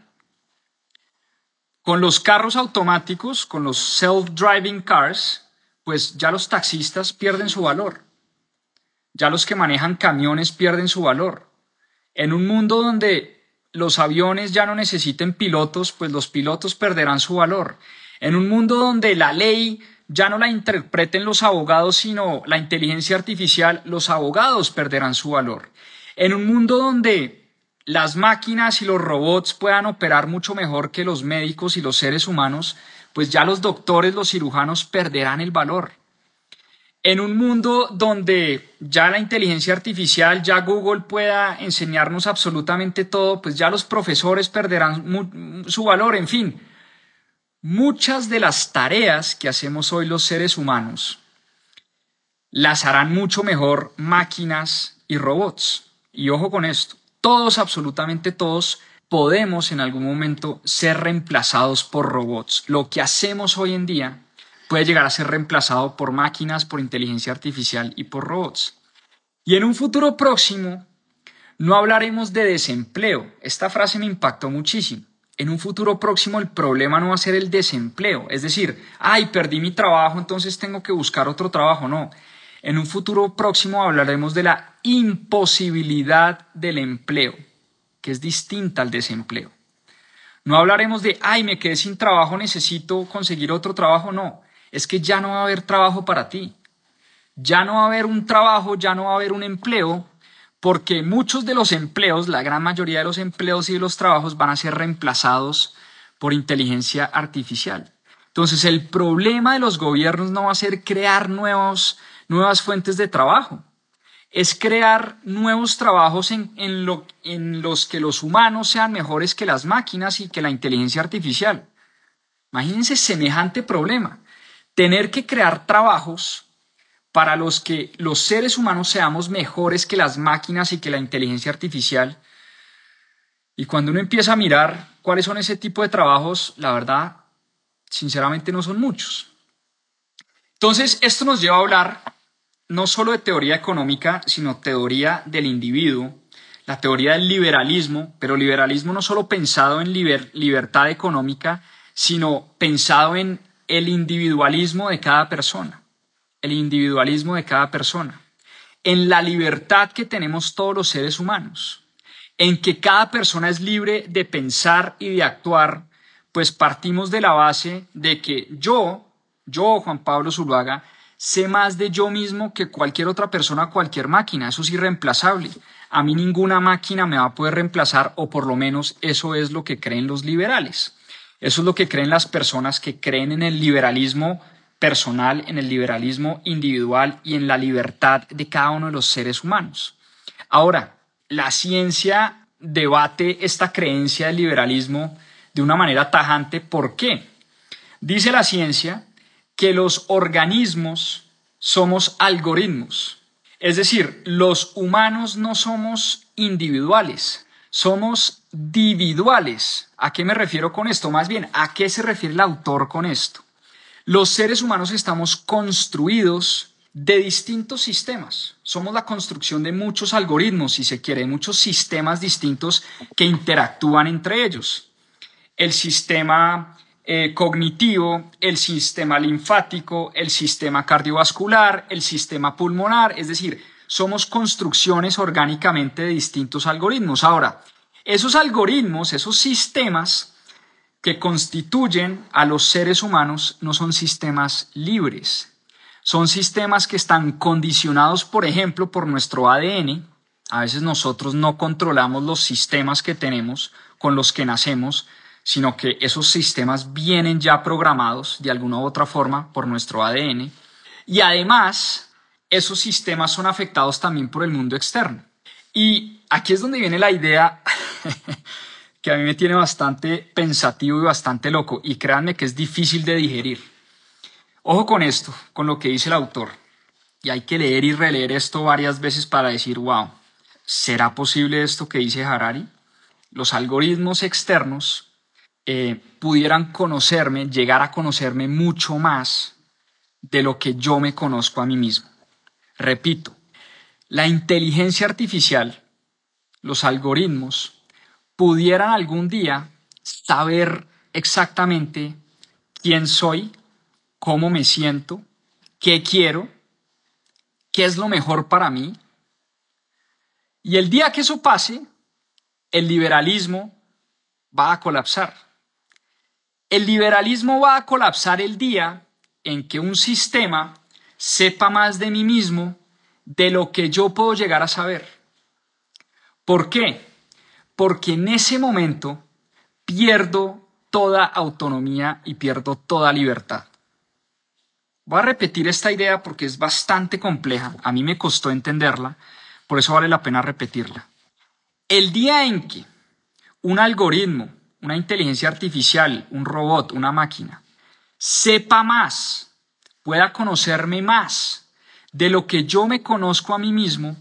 Con los carros automáticos, con los self-driving cars, pues ya los taxistas pierden su valor. Ya los que manejan camiones pierden su valor. En un mundo donde los aviones ya no necesiten pilotos, pues los pilotos perderán su valor. En un mundo donde la ley ya no la interpreten los abogados, sino la inteligencia artificial, los abogados perderán su valor. En un mundo donde las máquinas y los robots puedan operar mucho mejor que los médicos y los seres humanos, pues ya los doctores, los cirujanos perderán el valor. En un mundo donde ya la inteligencia artificial, ya Google pueda enseñarnos absolutamente todo, pues ya los profesores perderán su valor. En fin, muchas de las tareas que hacemos hoy los seres humanos las harán mucho mejor máquinas y robots. Y ojo con esto, todos, absolutamente todos, podemos en algún momento ser reemplazados por robots. Lo que hacemos hoy en día puede llegar a ser reemplazado por máquinas, por inteligencia artificial y por robots. Y en un futuro próximo no hablaremos de desempleo. Esta frase me impactó muchísimo. En un futuro próximo el problema no va a ser el desempleo. Es decir, ay, perdí mi trabajo, entonces tengo que buscar otro trabajo. No. En un futuro próximo hablaremos de la imposibilidad del empleo, que es distinta al desempleo. No hablaremos de, ay, me quedé sin trabajo, necesito conseguir otro trabajo. No. Es que ya no va a haber trabajo para ti. Ya no va a haber un trabajo, ya no va a haber un empleo, porque muchos de los empleos, la gran mayoría de los empleos y de los trabajos van a ser reemplazados por inteligencia artificial. Entonces, el problema de los gobiernos no va a ser crear nuevos, nuevas fuentes de trabajo, es crear nuevos trabajos en, en, lo, en los que los humanos sean mejores que las máquinas y que la inteligencia artificial. Imagínense semejante problema. Tener que crear trabajos para los que los seres humanos seamos mejores que las máquinas y que la inteligencia artificial. Y cuando uno empieza a mirar cuáles son ese tipo de trabajos, la verdad, sinceramente no son muchos. Entonces, esto nos lleva a hablar no solo de teoría económica, sino teoría del individuo, la teoría del liberalismo, pero liberalismo no solo pensado en liber, libertad económica, sino pensado en el individualismo de cada persona, el individualismo de cada persona, en la libertad que tenemos todos los seres humanos, en que cada persona es libre de pensar y de actuar, pues partimos de la base de que yo, yo, Juan Pablo Zuluaga, sé más de yo mismo que cualquier otra persona, cualquier máquina. Eso es irreemplazable. A mí ninguna máquina me va a poder reemplazar, o por lo menos eso es lo que creen los liberales. Eso es lo que creen las personas que creen en el liberalismo personal, en el liberalismo individual y en la libertad de cada uno de los seres humanos. Ahora, la ciencia debate esta creencia del liberalismo de una manera tajante. ¿Por qué? Dice la ciencia que los organismos somos algoritmos. Es decir, los humanos no somos individuales, somos dividuales. ¿A qué me refiero con esto? Más bien, ¿a qué se refiere el autor con esto? Los seres humanos estamos construidos de distintos sistemas. Somos la construcción de muchos algoritmos, si se quiere, muchos sistemas distintos que interactúan entre ellos. El sistema eh, cognitivo, el sistema linfático, el sistema cardiovascular, el sistema pulmonar, es decir, somos construcciones orgánicamente de distintos algoritmos. Ahora, esos algoritmos, esos sistemas que constituyen a los seres humanos no son sistemas libres. Son sistemas que están condicionados, por ejemplo, por nuestro A D N. A veces nosotros no controlamos los sistemas que tenemos, con los que nacemos, sino que esos sistemas vienen ya programados de alguna u otra forma por nuestro A D N. Y además, esos sistemas son afectados también por el mundo externo. Y aquí es donde viene la idea que a mí me tiene bastante pensativo y bastante loco, y créanme que es difícil de digerir. Ojo con esto, con lo que dice el autor. Y hay que leer y releer esto varias veces para decir, wow, ¿será posible esto que dice Harari? Los algoritmos externos eh, pudieran conocerme, llegar a conocerme mucho más de lo que yo me conozco a mí mismo. Repito, la inteligencia artificial, los algoritmos, pudieran algún día saber exactamente quién soy, cómo me siento, qué quiero, qué es lo mejor para mí. Y el día que eso pase, el liberalismo va a colapsar. El liberalismo va a colapsar el día en que un sistema sepa más de mí mismo de lo que yo puedo llegar a saber. ¿Por qué? Porque en ese momento pierdo toda autonomía y pierdo toda libertad. Voy a repetir esta idea porque es bastante compleja. A mí me costó entenderla, por eso vale la pena repetirla. El día en que un algoritmo, una inteligencia artificial, un robot, una máquina, sepa más, pueda conocerme más de lo que yo me conozco a mí mismo,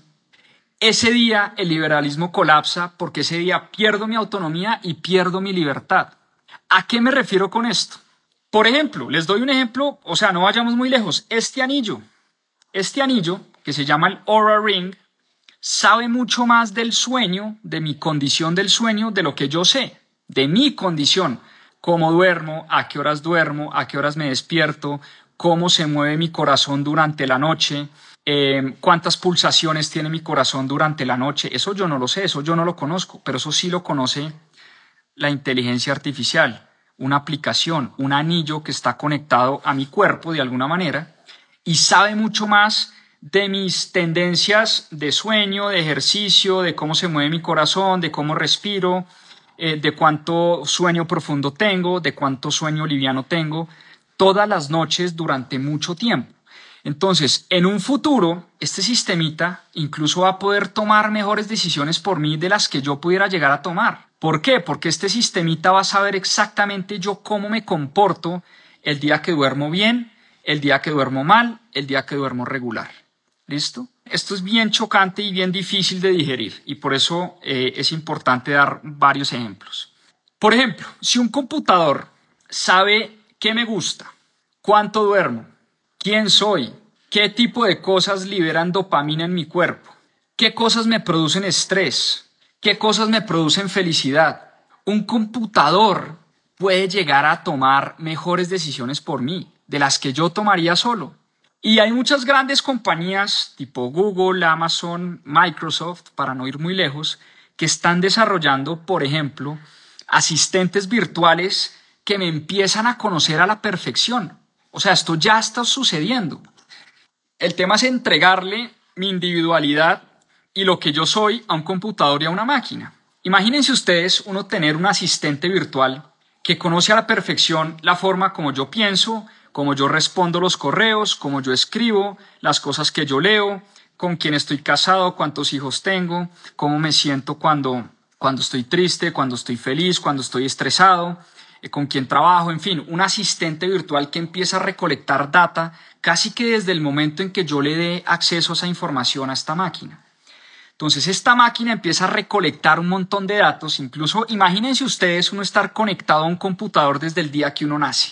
ese día el liberalismo colapsa porque ese día pierdo mi autonomía y pierdo mi libertad. ¿A qué me refiero con esto? Por ejemplo, les doy un ejemplo, o sea, no vayamos muy lejos. Este anillo, este anillo que se llama el Oura Ring, sabe mucho más del sueño, de mi condición del sueño, de lo que yo sé, de mi condición. Cómo duermo, a qué horas duermo, a qué horas me despierto, cómo se mueve mi corazón durante la noche, eh, cuántas pulsaciones tiene mi corazón durante la noche. Eso yo no lo sé, eso yo no lo conozco, pero eso sí lo conoce la inteligencia artificial. Una aplicación, un anillo que está conectado a mi cuerpo de alguna manera y sabe mucho más de mis tendencias de sueño, de ejercicio, de cómo se mueve mi corazón, de cómo respiro, eh, de cuánto sueño profundo tengo, de cuánto sueño liviano tengo, todas las noches durante mucho tiempo. Entonces, en un futuro, este sistemita incluso va a poder tomar mejores decisiones por mí de las que yo pudiera llegar a tomar. ¿Por qué? Porque este sistemita va a saber exactamente yo cómo me comporto el día que duermo bien, el día que duermo mal, el día que duermo regular. ¿Listo? Esto es bien chocante y bien difícil de digerir y por eso eh, es importante dar varios ejemplos. Por ejemplo, si un computador sabe qué me gusta, cuánto duermo, quién soy, qué tipo de cosas liberan dopamina en mi cuerpo, qué cosas me producen estrés, qué cosas me producen felicidad, un computador puede llegar a tomar mejores decisiones por mí, de las que yo tomaría solo. Y hay muchas grandes compañías tipo Google, Amazon, Microsoft, para no ir muy lejos, que están desarrollando, por ejemplo, asistentes virtuales que me empiezan a conocer a la perfección. O sea, esto ya está sucediendo. El tema es entregarle mi individualidad y lo que yo soy a un computador y a una máquina. Imagínense ustedes uno tener un asistente virtual que conoce a la perfección la forma como yo pienso, como yo respondo los correos, como yo escribo, las cosas que yo leo, con quién estoy casado, cuántos hijos tengo, cómo me siento cuando, cuando estoy triste, cuando estoy feliz, cuando estoy estresado, eh, con quién trabajo, en fin, un asistente virtual que empieza a recolectar data casi que desde el momento en que yo le dé acceso a esa información a esta máquina. Entonces esta máquina empieza a recolectar un montón de datos, incluso imagínense ustedes uno estar conectado a un computador desde el día que uno nace.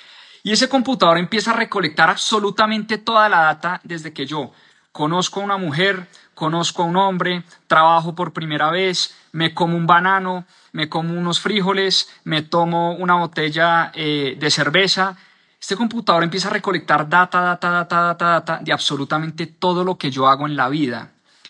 Y ese computador empieza a recolectar absolutamente toda la data desde que yo conozco a una mujer, conozco a un hombre, trabajo por primera vez, me como un banano, me como unos frijoles, me tomo una botella eh, de cerveza. Este computador empieza a recolectar data, data, data, data, data de absolutamente todo lo que yo hago en la vida.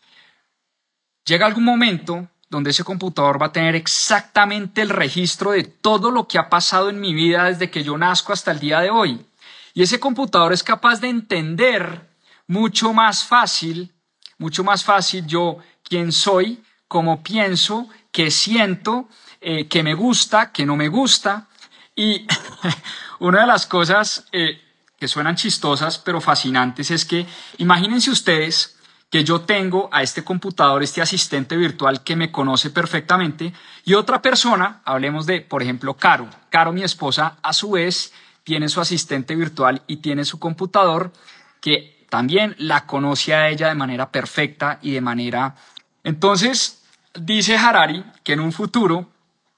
Llega algún momento donde ese computador va a tener exactamente el registro de todo lo que ha pasado en mi vida desde que yo nazco hasta el día de hoy. Y ese computador es capaz de entender mucho más fácil, mucho más fácil yo quién soy, cómo pienso, qué siento, eh, qué me gusta, qué no me gusta. Y una de las cosas eh, que suenan chistosas pero fascinantes es que imagínense ustedes que yo tengo a este computador, este asistente virtual que me conoce perfectamente, y otra persona, hablemos de, por ejemplo, Caro. Caro, mi esposa, a su vez, tiene su asistente virtual y tiene su computador que también la conoce a ella de manera perfecta y de manera... Entonces, dice Harari que en un futuro,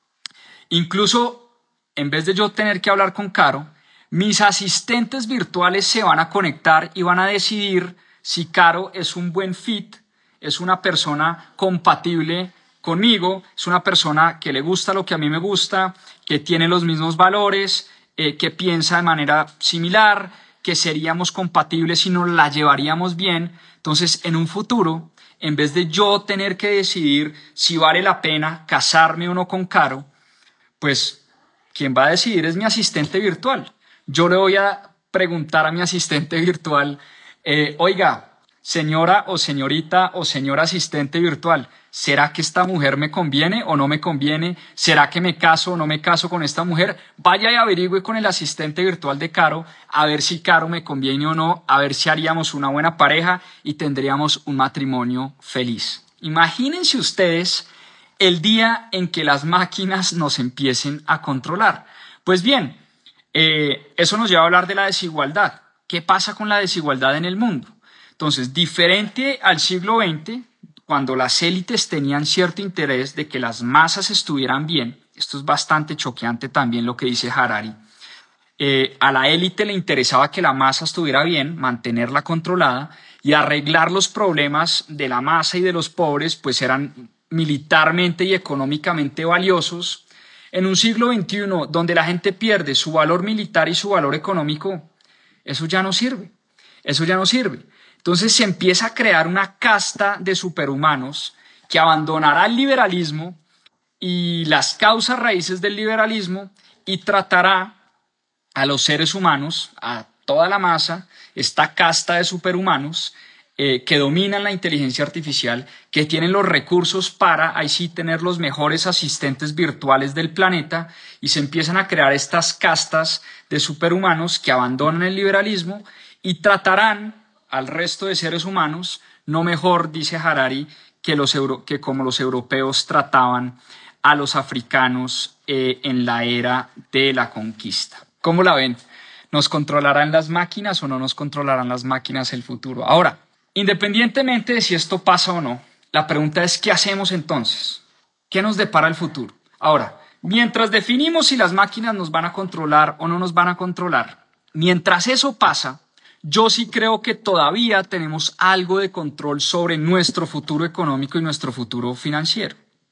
incluso en vez de yo tener que hablar con Caro, mis asistentes virtuales se van a conectar y van a decidir si Caro es un buen fit, es una persona compatible conmigo, es una persona que le gusta lo que a mí me gusta, que tiene los mismos valores, eh, que piensa de manera similar, que seríamos compatibles y nos la llevaríamos bien. Entonces, en un futuro, en vez de yo tener que decidir si vale la pena casarme o no con Caro, pues quien va a decidir es mi asistente virtual. Yo le voy a preguntar a mi asistente virtual, eh, oiga, señora o señorita o señor asistente virtual, ¿será que esta mujer me conviene o no me conviene? ¿Será que me caso o no me caso con esta mujer? Vaya y averigüe con el asistente virtual de Caro a ver si Caro me conviene o no, a ver si haríamos una buena pareja y tendríamos un matrimonio feliz. Imagínense ustedes el día en que las máquinas nos empiecen a controlar. Pues bien, eh, eso nos lleva a hablar de la desigualdad. ¿Qué pasa con la desigualdad en el mundo? Entonces, diferente al siglo veinte, cuando las élites tenían cierto interés de que las masas estuvieran bien, esto es bastante choqueante también lo que dice Harari, eh, a la élite le interesaba que la masa estuviera bien, mantenerla controlada y arreglar los problemas de la masa y de los pobres, pues eran militarmente y económicamente valiosos. En un siglo veintiuno, donde la gente pierde su valor militar y su valor económico, eso ya no sirve, eso ya no sirve. Entonces se empieza a crear una casta de superhumanos que abandonará el liberalismo y las causas raíces del liberalismo y tratará a los seres humanos, a toda la masa, esta casta de superhumanos eh, que dominan la inteligencia artificial, que tienen los recursos para, ahí sí, tener los mejores asistentes virtuales del planeta, y se empiezan a crear estas castas de superhumanos que abandonan el liberalismo y tratarán al resto de seres humanos, no mejor, dice Harari, que, los euro, que como los europeos trataban a los africanos eh, en la era de la conquista. ¿Cómo la ven? ¿Nos controlarán las máquinas o no nos controlarán las máquinas el futuro? Ahora, independientemente de si esto pasa o no, la pregunta es ¿qué hacemos entonces? ¿Qué nos depara el futuro? Ahora, mientras definimos si las máquinas nos van a controlar o no nos van a controlar, mientras eso pasa, yo sí creo que todavía tenemos algo de control sobre nuestro futuro económico y nuestro futuro financiero.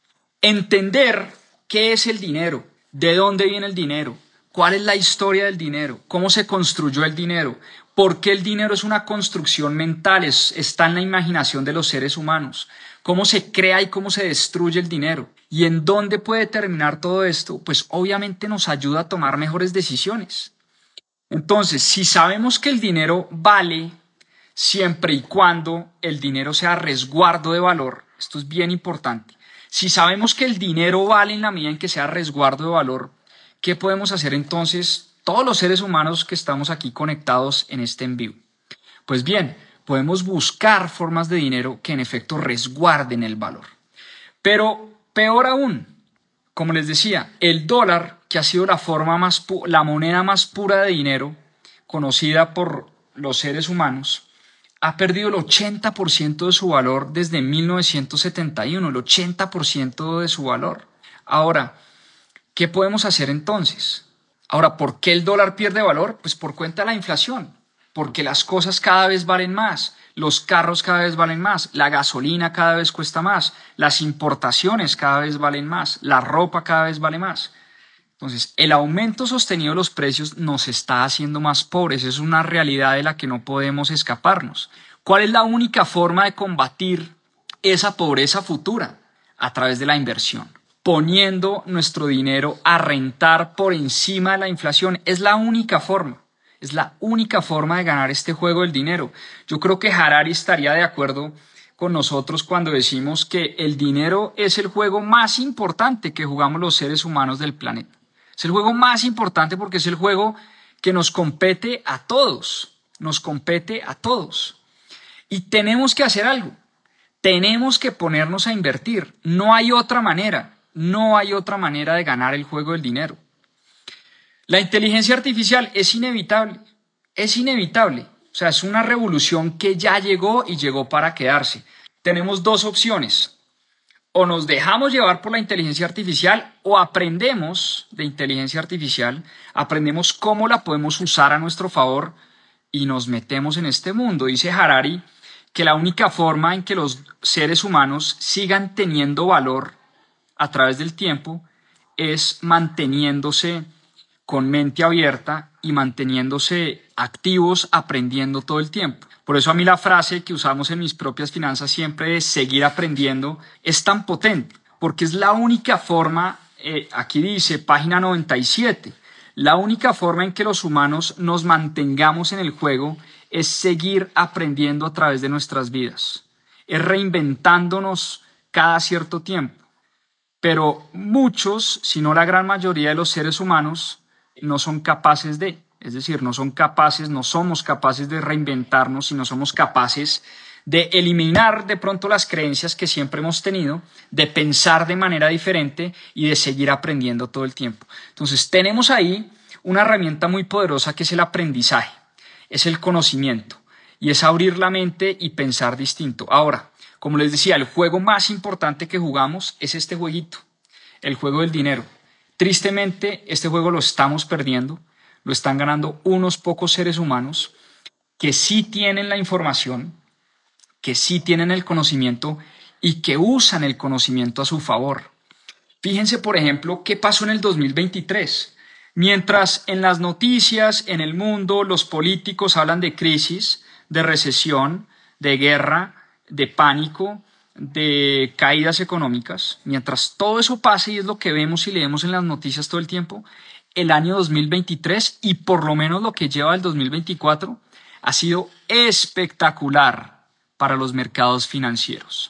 Entender qué es el dinero, de dónde viene el dinero, cuál es la historia del dinero, cómo se construyó el dinero, por qué el dinero es una construcción mental, es, está en la imaginación de los seres humanos, cómo se crea y cómo se destruye el dinero y en dónde puede terminar todo esto, pues obviamente nos ayuda a tomar mejores decisiones. Entonces, si sabemos que el dinero vale siempre y cuando el dinero sea resguardo de valor, esto es bien importante, si sabemos que el dinero vale en la medida en que sea resguardo de valor, ¿qué podemos hacer entonces todos los seres humanos que estamos aquí conectados en este en vivo? Pues bien, podemos buscar formas de dinero que en efecto resguarden el valor. Pero peor aún, como les decía, el dólar, que ha sido la forma más pu- la moneda más pura de dinero conocida por los seres humanos, ha perdido el ochenta por ciento de su valor desde mil novecientos setenta y uno, el ochenta por ciento de su valor. Ahora, ¿qué podemos hacer entonces? Ahora, ¿por qué el dólar pierde valor? Pues por cuenta de la inflación, porque las cosas cada vez valen más, los carros cada vez valen más, la gasolina cada vez cuesta más, las importaciones cada vez valen más, la ropa cada vez vale más. Entonces, el aumento sostenido de los precios nos está haciendo más pobres, es una realidad de la que no podemos escaparnos. ¿Cuál es la única forma de combatir esa pobreza futura? A través de la inversión, poniendo nuestro dinero a rentar por encima de la inflación. Es la única forma, es la única forma de ganar este juego del dinero. Yo creo que Harari estaría de acuerdo con nosotros cuando decimos que el dinero es el juego más importante que jugamos los seres humanos del planeta. Es el juego más importante porque es el juego que nos compete a todos, nos compete a todos. Y tenemos que hacer algo, tenemos que ponernos a invertir. No hay otra manera, no hay otra manera de ganar el juego del dinero. La inteligencia artificial es inevitable, es inevitable. O sea, es una revolución que ya llegó y llegó para quedarse. Tenemos dos opciones. O nos dejamos llevar por la inteligencia artificial o aprendemos de inteligencia artificial, aprendemos cómo la podemos usar a nuestro favor y nos metemos en este mundo. Dice Harari que la única forma en que los seres humanos sigan teniendo valor a través del tiempo es manteniéndose con mente abierta y manteniéndose activos, aprendiendo todo el tiempo. Por eso a mí la frase que usamos en mis propias finanzas siempre es seguir aprendiendo es tan potente, porque es la única forma, eh, aquí dice página noventa y siete, la única forma en que los humanos nos mantengamos en el juego es seguir aprendiendo a través de nuestras vidas, es reinventándonos cada cierto tiempo. Pero muchos, si no la gran mayoría de los seres humanos, no son capaces de, es decir, no son capaces, no somos capaces de reinventarnos y no somos capaces de eliminar de pronto las creencias que siempre hemos tenido, de pensar de manera diferente y de seguir aprendiendo todo el tiempo. Entonces tenemos ahí una herramienta muy poderosa que es el aprendizaje, es el conocimiento y es abrir la mente y pensar distinto. Ahora, como les decía, el juego más importante que jugamos es este jueguito, el juego del dinero. Tristemente, este juego lo estamos perdiendo, lo están ganando unos pocos seres humanos que sí tienen la información, que sí tienen el conocimiento y que usan el conocimiento a su favor. Fíjense, por ejemplo, qué pasó en el dos mil veintitrés. Mientras en las noticias, en el mundo, los políticos hablan de crisis, de recesión, de guerra, de pánico, de caídas económicas, mientras todo eso pasa y es lo que vemos y leemos en las noticias todo el tiempo, el año dos mil veintitrés y por lo menos lo que lleva el dos mil veinticuatro ha sido espectacular para los mercados financieros.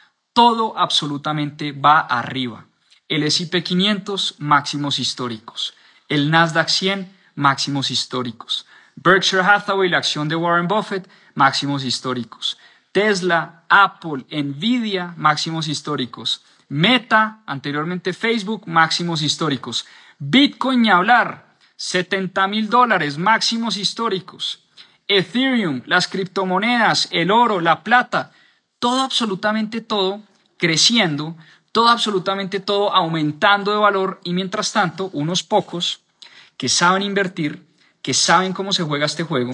Todo absolutamente va arriba. El ese y pe quinientos, máximos históricos. El Nasdaq cien, máximos históricos. Berkshire Hathaway, la acción de Warren Buffett, máximos históricos. Tesla, Apple, Nvidia, máximos históricos. Meta, anteriormente Facebook, máximos históricos. Bitcoin, ni hablar, setenta mil dólares, máximos históricos. Ethereum, las criptomonedas, el oro, la plata, todo, absolutamente todo, creciendo, todo, absolutamente todo, aumentando de valor y mientras tanto, unos pocos que saben invertir, que saben cómo se juega este juego,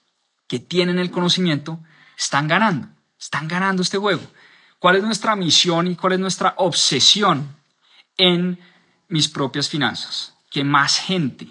que tienen el conocimiento, están ganando, están ganando este juego. ¿Cuál es nuestra misión y cuál es nuestra obsesión en mis propias finanzas? Que más gente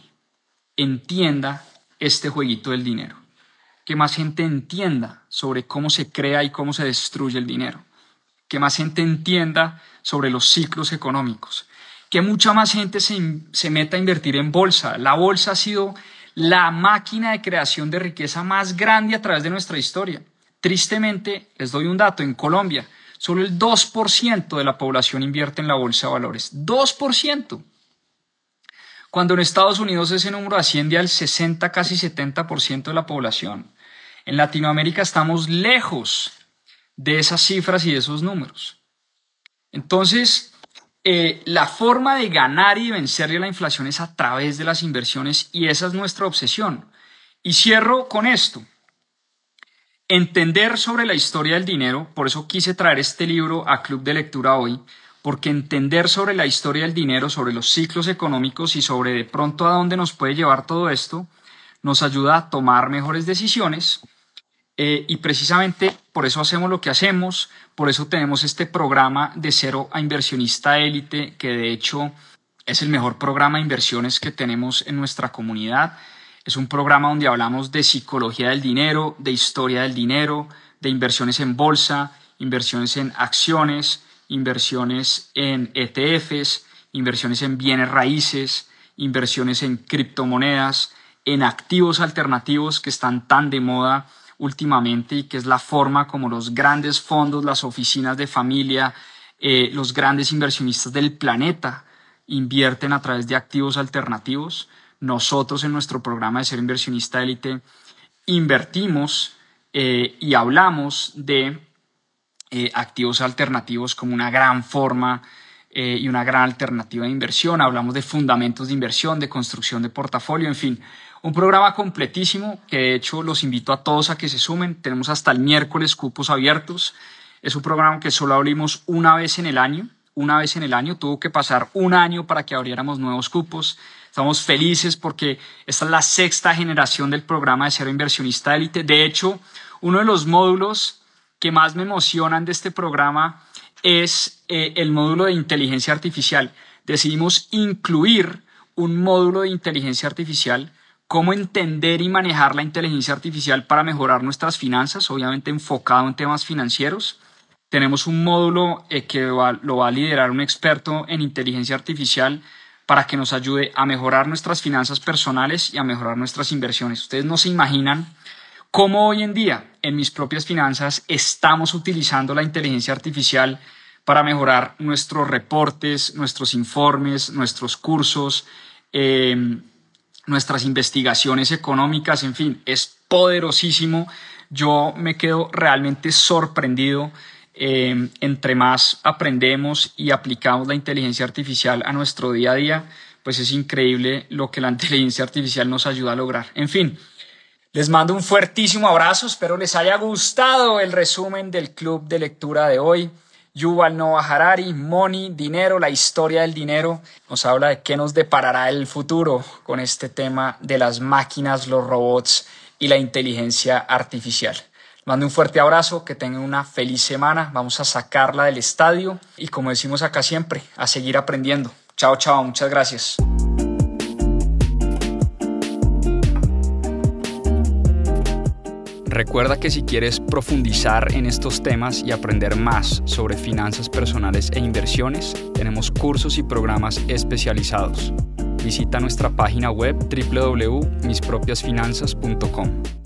entienda este jueguito del dinero. Que más gente entienda sobre cómo se crea y cómo se destruye el dinero. Que más gente entienda sobre los ciclos económicos. Que mucha más gente se, se meta a invertir en bolsa. La bolsa ha sido la máquina de creación de riqueza más grande a través de nuestra historia. Tristemente, les doy un dato, en Colombia, solo el dos por ciento de la población invierte en la bolsa de valores. dos por ciento. Cuando en Estados Unidos ese número asciende al sesenta, casi setenta por ciento de la población. En Latinoamérica estamos lejos de esas cifras y de esos números. Entonces, eh, la forma de ganar y de vencerle a la inflación es a través de las inversiones y esa es nuestra obsesión. Y cierro con esto. Entender sobre la historia del dinero, por eso quise traer este libro a Club de Lectura hoy, porque entender sobre la historia del dinero, sobre los ciclos económicos y sobre de pronto a dónde nos puede llevar todo esto, nos ayuda a tomar mejores decisiones eh, y precisamente por eso hacemos lo que hacemos, por eso tenemos este programa de Cero a Inversionista Élite, que de hecho es el mejor programa de inversiones que tenemos en nuestra comunidad. Es un programa donde hablamos de psicología del dinero, de historia del dinero, de inversiones en bolsa, inversiones en acciones, inversiones en E T Efes, inversiones en bienes raíces, inversiones en criptomonedas, en activos alternativos que están tan de moda últimamente y que es la forma como los grandes fondos, las oficinas de familia, eh, los grandes inversionistas del planeta invierten a través de activos alternativos. Nosotros en nuestro programa de Ser Inversionista Élite invertimos eh, y hablamos de eh, activos alternativos como una gran forma eh, y una gran alternativa de inversión. Hablamos de fundamentos de inversión, de construcción de portafolio, en fin. Un programa completísimo que de hecho los invito a todos a que se sumen. Tenemos hasta el miércoles cupos abiertos. Es un programa que solo abrimos una vez en el año. Una vez en el año. Tuvo que pasar un año para que abriéramos nuevos cupos. Estamos felices porque esta es la sexta generación del programa de Ser Inversionista Élite. De hecho, uno de los módulos que más me emocionan de este programa es eh, el módulo de inteligencia artificial. Decidimos incluir un módulo de inteligencia artificial, cómo entender y manejar la inteligencia artificial para mejorar nuestras finanzas, obviamente enfocado en temas financieros. Tenemos un módulo eh, que va, lo va a liderar un experto en inteligencia artificial para que nos ayude a mejorar nuestras finanzas personales y a mejorar nuestras inversiones. Ustedes no se imaginan cómo hoy en día en mis propias finanzas estamos utilizando la inteligencia artificial para mejorar nuestros reportes, nuestros informes, nuestros cursos, eh, nuestras investigaciones económicas, en fin, es poderosísimo. Yo me quedo realmente sorprendido. Eh, entre más aprendemos y aplicamos la inteligencia artificial a nuestro día a día, pues es increíble lo que la inteligencia artificial nos ayuda a lograr. En fin, les mando un fuertísimo abrazo. Espero les haya gustado el resumen del club de lectura de hoy. Yuval Noah Harari, Money, Dinero, la historia del dinero, nos habla de qué nos deparará el futuro con este tema de las máquinas, los robots y la inteligencia artificial. Mando un fuerte abrazo, que tengan una feliz semana. Vamos a sacarla del estadio y, como decimos acá siempre, a seguir aprendiendo. Chao, chao, muchas gracias. Recuerda que si quieres profundizar en estos temas y aprender más sobre finanzas personales e inversiones, tenemos cursos y programas especializados. Visita nuestra página web doble u doble u doble u punto mis propias finanzas punto com.